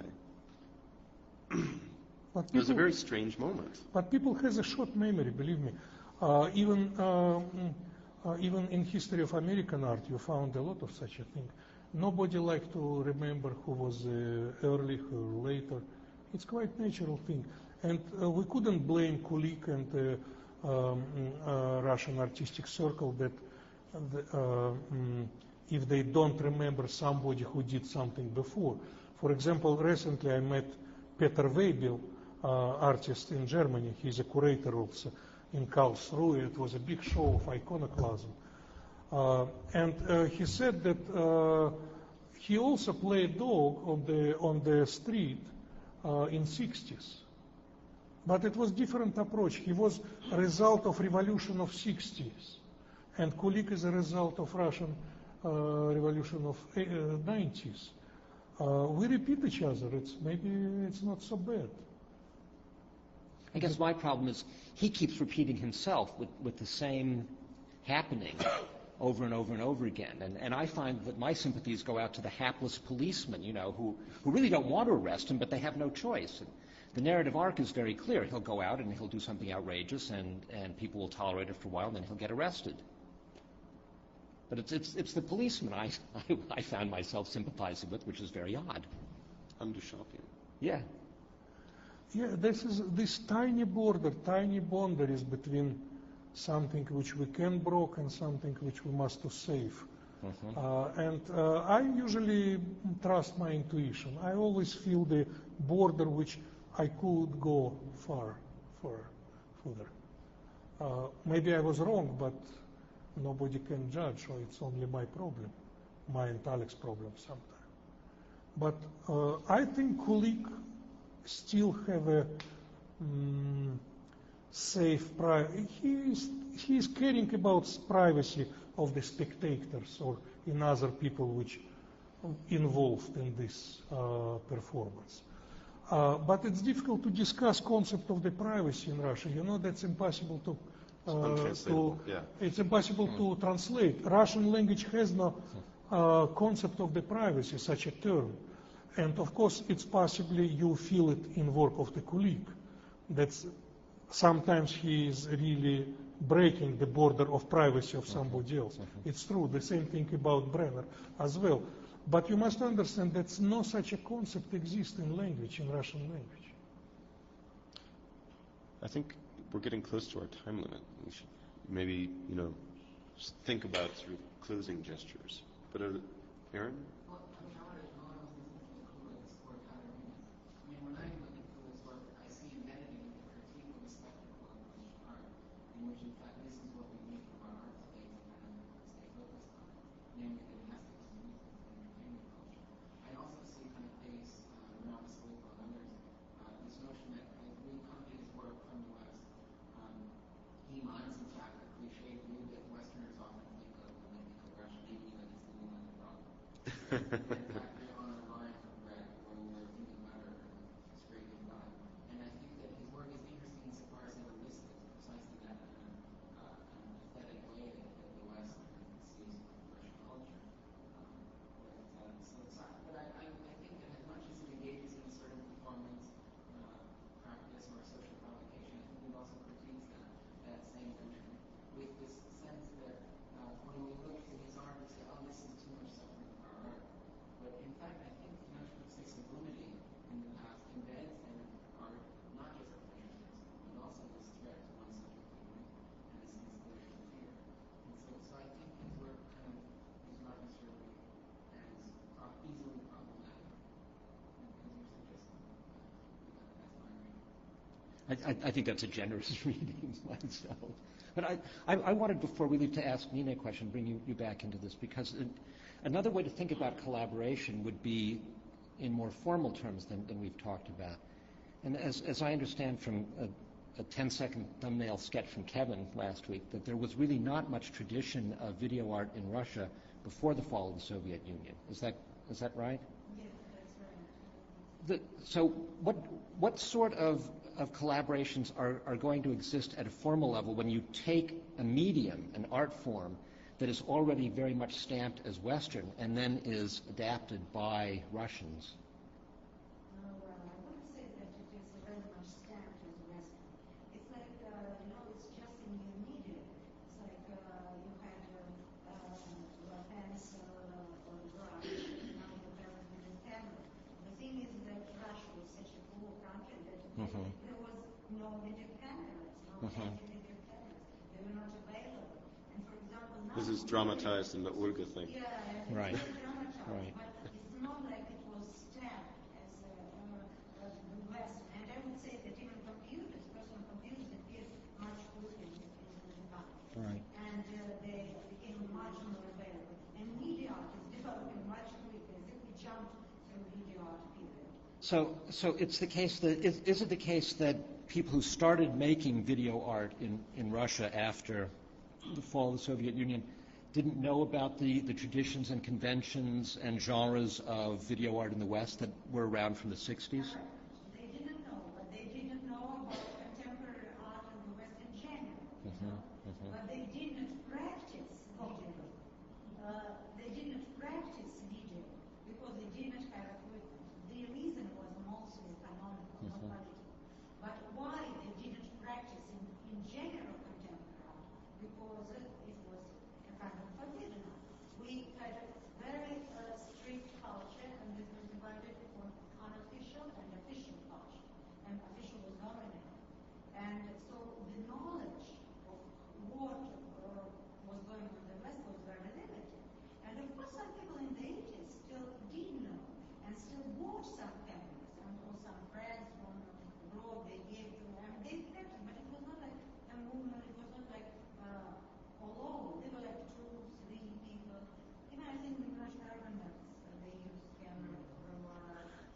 way. But it was a very strange moment. But people has a short memory, believe me. Uh, even, uh, uh, even in history of American art, you found a lot of such a thing. Nobody liked to remember who was uh, early, who later. It's quite natural thing. And uh, we couldn't blame Kulik and uh, um, uh, Russian artistic circle that the, uh, um, if they don't remember somebody who did something before. For example, recently I met Peter Weibel, uh, artist in Germany. He's a curator also in Karlsruhe. It was a big show of iconoclasm. Uh, and uh, he said that uh, he also played dog on the, on the street uh, in sixties. But it was different approach. He was a result of revolution of sixties. And Kulik is a result of Russian uh, revolution of uh, nineties. Uh, we repeat each other. It's maybe it's not so bad. I guess my problem is he keeps repeating himself with, with the same happening over and over and over again. And, and I find that my sympathies go out to the hapless policemen, you know, who, who really don't want to arrest him, but they have no choice. And the narrative arc is very clear. He'll go out and he'll do something outrageous, and, and people will tolerate it for a while, and then he'll get arrested. But it's, it's, it's the policeman I, I, I found myself sympathizing with, which is very odd. I'm Duchampian. Yeah. Yeah, this is this tiny border, tiny boundaries between something which we can broke and something which we must to save. Mm-hmm. Uh, and uh, I usually trust my intuition. I always feel the border which I could go far, far, further. Uh, maybe I was wrong, but nobody can judge, so it's only my problem, my and Alex's problem sometimes. But uh, I think Kulik still have a um, safe privacy. He is, he is caring about privacy of the spectators or in other people which involved in this uh, performance. Uh, but it's difficult to discuss concept of the privacy in Russia. You know, that's impossible to uh, to yeah. it's impossible mm. to translate. Russian language has no uh, concept of the privacy, such a term. And of course, it's possibly you feel it in work of the Kulik. That's sometimes he is really breaking the border of privacy of somebody else. Mm-hmm. It's true. The same thing about Brenner as well. But you must understand that no such a concept exists in language, in Russian language. I think we're getting close to our time limit. We should maybe, you know, think about sort of closing gestures. But, uh, Aaron? Well, I mean, I want to, I want to listen to the Kulik's work out of it. I mean, when I look at Kulik's work, I see embedded in the critique of a spectacle of Russian art, in which, in fact, this is what we need from our art today to kind of stay focused on, namely the domestic music and entertainment culture. I also see kind of base, uh, Ram Saliba and others, uh, this notion that as we come to his work from the West, um, he mines, in fact, a cliche view that Westerners often think of when they think of Russia, namely that it's the new London Rock. In fact, we're on a line from Brett where we're thinking about our scraping by. And I think that his work is interesting insofar as it elicits precisely that kind of, uh, kind of aesthetic way that, that the West sees Russian culture. Um, but, uh, so, so, but I, I, I think that as much as it engages in a certain performance uh, practice or social provocation, I think it also critiques that, that same notion with this sense that uh, when we look at his art, we say, oh, this is too much suffering of our art. But in fact, I think the notion of, say, sublimity in the past embeds in art not just officiousness, but also this threat to one subjectivity and this installation of fear. And so, so I think his work kind of is not necessarily as pro- easily problematic as you're suggesting. Uh, that's my reading. I, I, I think that's a generous reading myself. But I, I, I wanted, before we leave, to ask Nina a question, bring you, you back into this, because it, another way to think about collaboration would be in more formal terms than, than we've talked about. And as, as I understand from a, a ten-second thumbnail sketch from Kevin last week, that there was really not much tradition of video art in Russia before the fall of the Soviet Union. Is that is that right? Yes, that's right. The, so what what sort of of collaborations are, are going to exist at a formal level when you take a medium, an art form, that is already very much stamped as Western and then is adapted by Russians? No, well, I wouldn't say that it is very much stamped as Western. It's like, uh, you know, it's just a new media. It's like uh, you had uh, uh, your pencil uh, or brush, now you have a video camera. The thing is that Russia was such a poor country that Mm-hmm. there was no video cameras, no Mm-hmm. video cameras. They were not available. And for example, now This is dramatized in the Olga thing. yeah, it's Right. very dramatized, Right. but it's not like it was stamped as a, uh, as a Western. And I would say that even computers, personal computers, appeared much quicker in, in the past. Right. And uh, they became much more available. And media art is developing much quicker, as if we jumped through video art period. So, so it's the case that is, is it the case that people who started making video art in, in Russia after the fall of the Soviet Union didn't know about the, the traditions and conventions and genres of video art in the West that were around from the sixties? They didn't know, but they didn't know about contemporary art in the West in general. Mm-hmm, mm-hmm. But they didn't practice video. Uh, they didn't practice video because they didn't have equipment. The reason was mostly economical, not Mhm. political. But why they didn't practice in, in general contemporary art? Because it, it was a kind of forbidden art. We had a very uh, strict culture, and it was divided on unofficial and official culture. And official was dominant. And so the knowledge of what uh, was going on in the West was very limited. And of course, some people in the eighties still did know and still bought some kind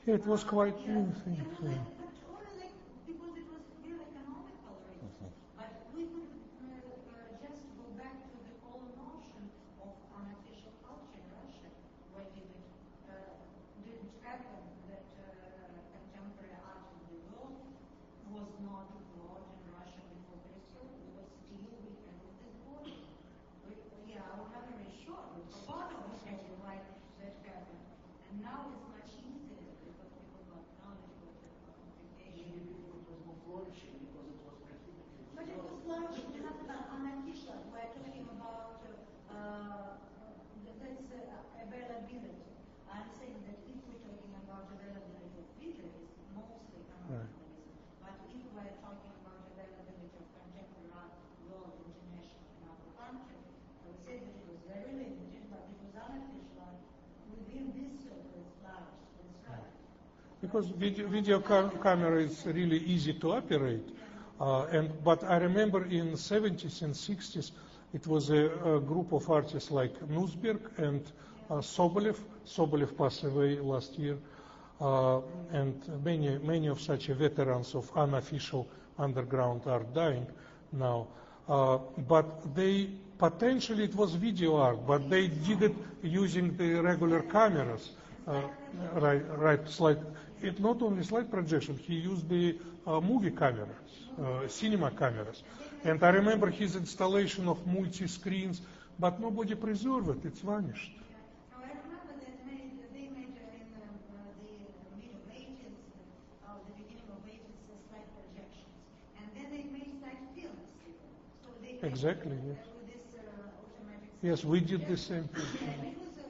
Yeah, it was quite Yeah, new thing. it was Yeah. like, but only like, because it was real economical reasons. But we could uh, uh, just go back to the whole notion of unofficial culture in Russia. Why did it uh, didn't happen that uh, contemporary art in the world was not brought in Russia before Bristol? Because still we have this border. We, yeah, our memory is short. We forgot already why that happened. And now it's much easier because people got knowledge, got complication. Maybe before it was more flourishing because it was prohibited. But it was flourishing, not about unofficial. We're talking about uh, uh, that's uh, availability. I'm saying that if we're talking about availability of video, it's mostly economic reason. But if we're talking about availability of contemporary art, world, international, in other countries, I would say that it was very limited, but it was unofficial art. Within this circle, it's flourished. That's right. Because video, video cam- camera is really easy to operate. Uh, and but I remember in the seventies and sixties, it was a, a group of artists like Nusberg and uh, Sobolev. Sobolev passed away last year, uh, and many many of such veterans of unofficial underground are dying now. Uh, but they potentially it was video art, but they did it using the regular cameras. Uh, right, right, slide. It not only slide projection. He used the uh, movie cameras, uh, cinema cameras, and I remember his installation of multi screens, but nobody preserved it. It's vanished. Now, I remember that made, they made uh, in uh, the middle eighties, uh, the beginning of eighties, uh, slide projections. And then they made slide films even. So they made, Exactly, uh, yes. with this uh, automatic Yes, we did the same thing. Yeah, it was uh,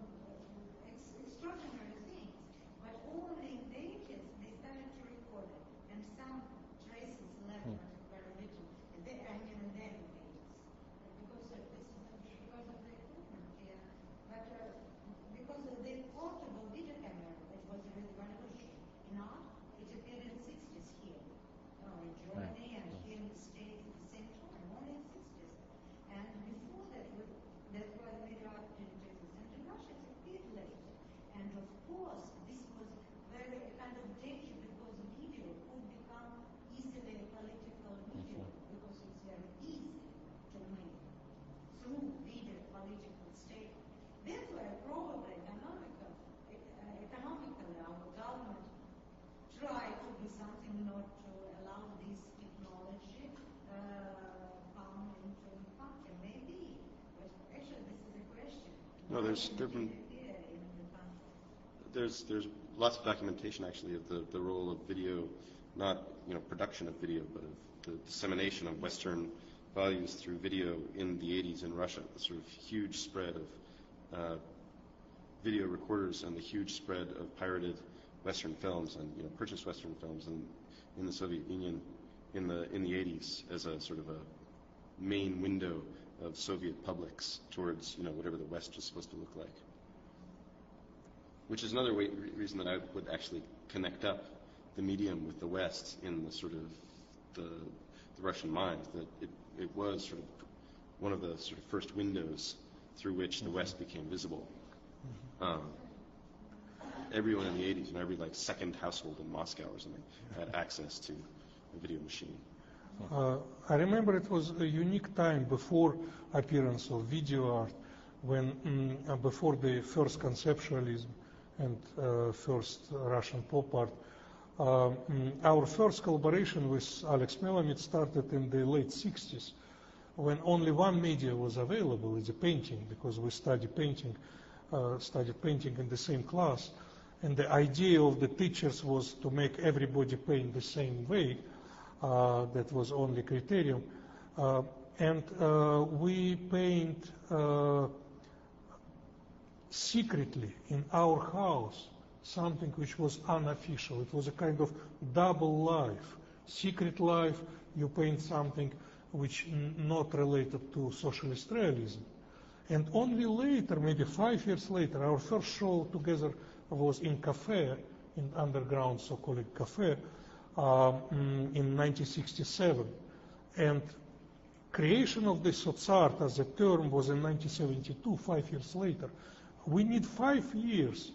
uh, ex- extraordinary things. But only in the eighties, they started to record it. And some traces left, Hmm. but very little. And they, I mean, in the eighties. Because uh, this is because of the equipment, yeah. But uh, because of the portable video camera, it was a revolution. In art, it appeared in the sixties here. Uh, in Germany and here in the States at the same time, only in the sixties. And before that, we, that's why the video art didn't exist. And in Russia, it's a bit late. And of course, this was very kind of danger because video could become easily a political medium because it's very easy to make through video political statement. That's why probably economical, uh, economically our government tried to be something not to allow this technology uh, come into the country. Maybe, but actually this is a question. No, there's there been, Here in the country. there's there's lots of documentation actually of the, the role of video, not you know production of video, but of the dissemination of Western values through video in the eighties in Russia. The sort of huge spread of uh, video recorders and the huge spread of pirated Western films and you know purchased Western films in, in the Soviet Union in the in the eighties as a sort of a main window of Soviet publics towards you know whatever the West was supposed to look like. Which is another way, re- reason that I would actually connect up the medium with the West in the sort of the, the Russian mind, that it, it was sort of one of the sort of first windows through which the West became visible. Um, everyone in the eighties, and every like second household in Moscow or something, had access to a video machine. Uh, I remember it was a unique time before appearance of video art, when mm, uh, before the first conceptualism and uh, first Russian pop art. Uh, mm, our first collaboration with Alex Melamed started in the late sixties, when only one media was available, it's a painting, because we studied painting, uh, studied painting in the same class, and the idea of the teachers was to make everybody paint the same way. Uh, that was only criterion. Uh, and uh, we paint uh, secretly in our house something which was unofficial. It was a kind of double life. Secret life, you paint something which n- not related to socialist realism. And only later, maybe five years later, our first show together was in cafe, in underground so-called cafe, Um, in nineteen sixty-seven, and creation of the sotsart as a term was in nineteen seventy-two, five years later. We need five years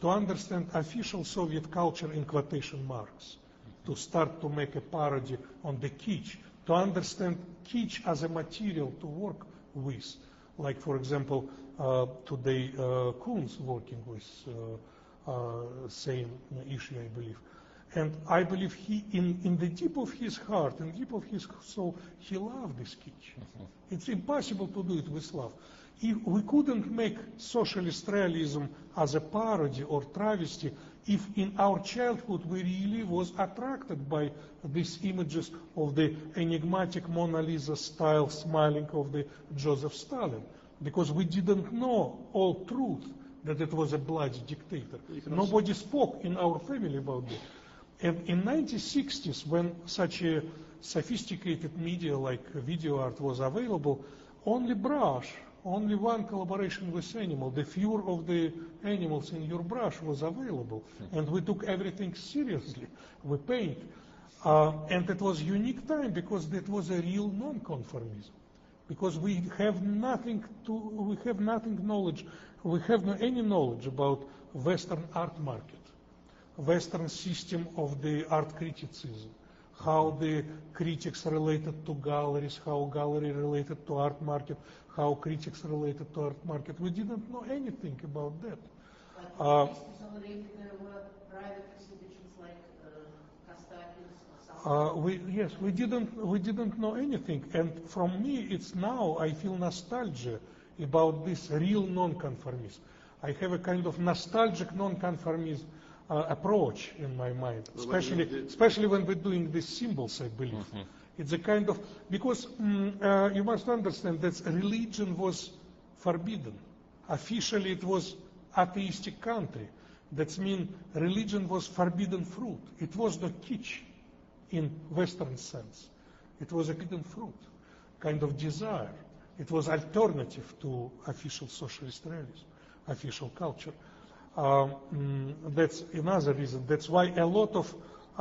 to understand official Soviet culture in quotation marks, to start to make a parody on the kitsch, to understand kitsch as a material to work with. Like, for example, uh, today uh, Kuhn's working with uh, uh, same issue, I believe. And I believe he, in, in the deep of his heart, in the deep of his soul, he loved this kitsch. Mm-hmm. It's impossible to do it with love. If we couldn't make socialist realism as a parody or travesty if in our childhood we really was attracted by these images of the enigmatic Mona Lisa style smiling of the Joseph Stalin, because we didn't know all truth that it was a bloody dictator. Nobody spoke in our family about that. And in nineteen sixties, when such a sophisticated media like video art was available, only brush, only one collaboration with animal, the fur of the animals in your brush was available. And we took everything seriously. We paint. Uh, and it was unique time because that was a real non-conformism. Because we have nothing to, we have nothing knowledge, we have no any knowledge about Western art market, Western system of the art criticism, how the critics related to galleries, how gallery related to art market, how critics related to art market. We didn't know anything about that. But Uh, already there were private exhibitions like uh, Kostakis or something. Uh, we, yes, we didn't, we didn't know anything. And from me, it's now, I feel nostalgia about this real non-conformism. I have a kind of nostalgic non-conformism uh, approach in my mind, especially, especially when we're doing these symbols, I believe. Mm-hmm. It's a kind of, because mm, uh, you must understand that religion was forbidden. Officially, it was atheistic country. That means religion was forbidden fruit. It was not kitsch in Western sense. It was a forbidden fruit, kind of desire. It was alternative to official socialist realism, official culture. Um, mm, that's another reason. That's why a lot of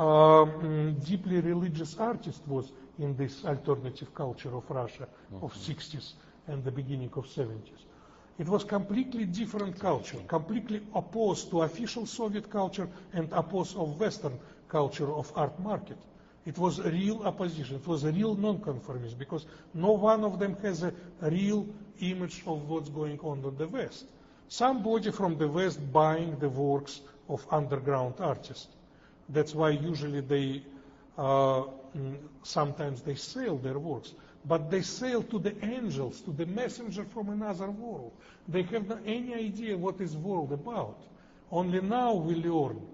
um, deeply religious artists was in this alternative culture of Russia mm-hmm. of sixties and the beginning of seventies. It was completely different culture, completely opposed to official Soviet culture and opposed of Western culture of art market. It was a real opposition. It was a real non-conformism because no one of them has a real image of what's going on in the West. Somebody from the West buying the works of underground artists. That's why usually they, uh, sometimes they sell their works. But they sell to the angels, to the messenger from another world. They have no any idea what is world about. Only now we learn,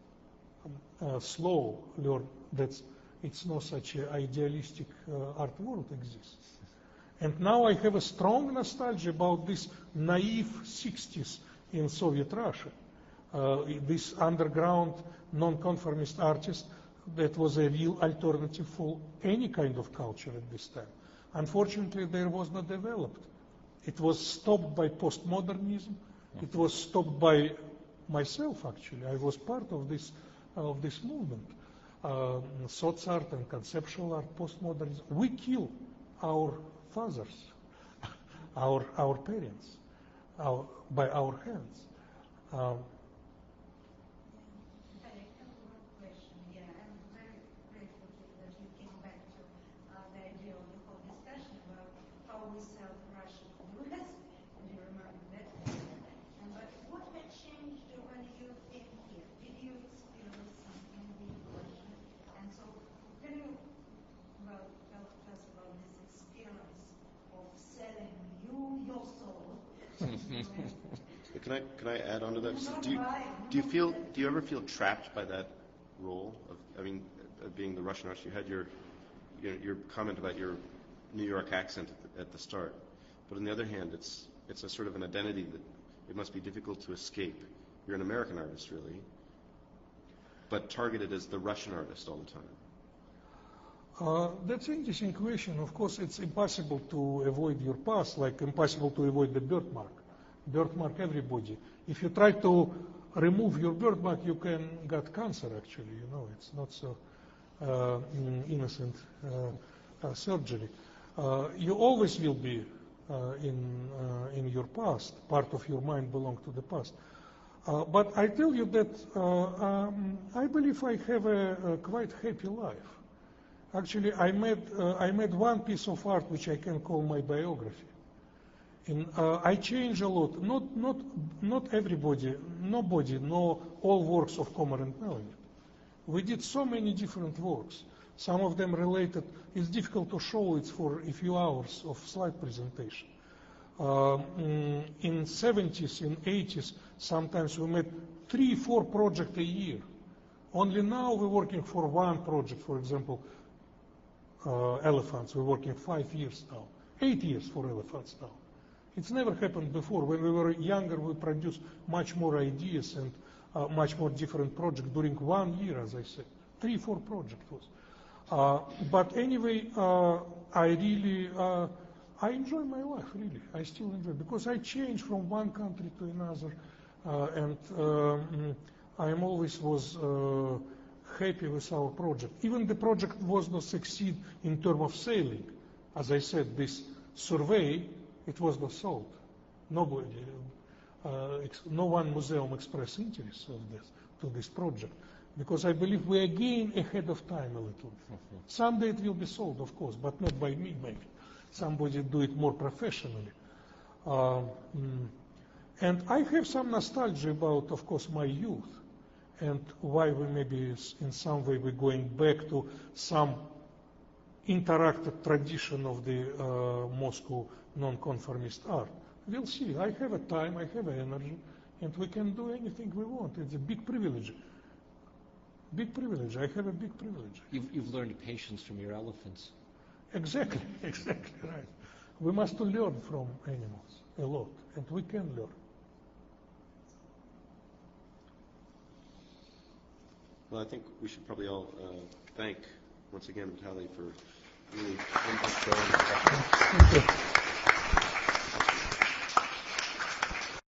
uh, slow learn, that it's not such an idealistic uh, art world exists. And now I have a strong nostalgia about this naive sixties in Soviet Russia. Uh, this underground non-conformist artist that was a real alternative for any kind of culture at this time. Unfortunately, there was not developed. It was stopped by postmodernism. It was stopped by myself, actually. I was part of this, of this movement. Uh, soc art and conceptual art, postmodernism. We kill our fathers, our, our parents, our, by our hands. Um, Can I can I add on to that? So do you do you feel do you ever feel trapped by that role of I mean of being the Russian artist? You had your your, your comment about your New York accent at the, at the start, but on the other hand, it's it's a sort of an identity that it must be difficult to escape. You're an American artist, really, but targeted as the Russian artist all the time. Uh, that's an interesting question. Of course, it's impossible to avoid your past, like impossible to avoid the birthmark. Birthmark everybody. If you try to remove your birthmark, you can get cancer, actually. You know, it's not so uh, innocent uh, uh, surgery. Uh, you always will be uh, in, uh, in your past. Part of your mind belongs to the past. Uh, but I tell you that uh, um, I believe I have a, a quite happy life. Actually, I made, uh, I made one piece of art which I can call my biography. And, uh, I change a lot. Not, not, not everybody, nobody know all works of Komar and Melanie. We did so many different works. Some of them related. It's difficult to show it for a few hours of slide presentation. Uh, in seventies, in eighties, sometimes we made three, four projects a year. Only now we're working for one project, for example, uh, elephants. We're working five years now, eight years for elephants now. It's never happened before. When we were younger, we produced much more ideas and uh, much more different projects during one year, as I said. Three, four projects was. Uh, but anyway, uh, I really, uh, I enjoy my life, really. I still enjoy because I change from one country to another, uh, and um, I am always was uh, happy with our project. Even the project was not succeed in terms of selling. As I said, this survey, it was not sold. Nobody, uh, ex- no one museum expressed interest of this, to this project. Because I believe we are again ahead of time a little bit. Mm-hmm. Someday it will be sold, of course, but not by me, maybe. Somebody do it more professionally. Um, and I have some nostalgia about, of course, my youth and why we maybe in some way we're going back to some interactive tradition of the uh, Moscow non-conformist art. We'll see. I have a time, I have energy, and we can do anything we want. It's a big privilege. Big privilege. I have a big privilege. You've, you've learned patience from your elephants. Exactly, exactly right. We must learn from animals a lot, and we can learn. Well, I think we should probably all uh, thank once again Vitaly for really wonderful showing. Thank you.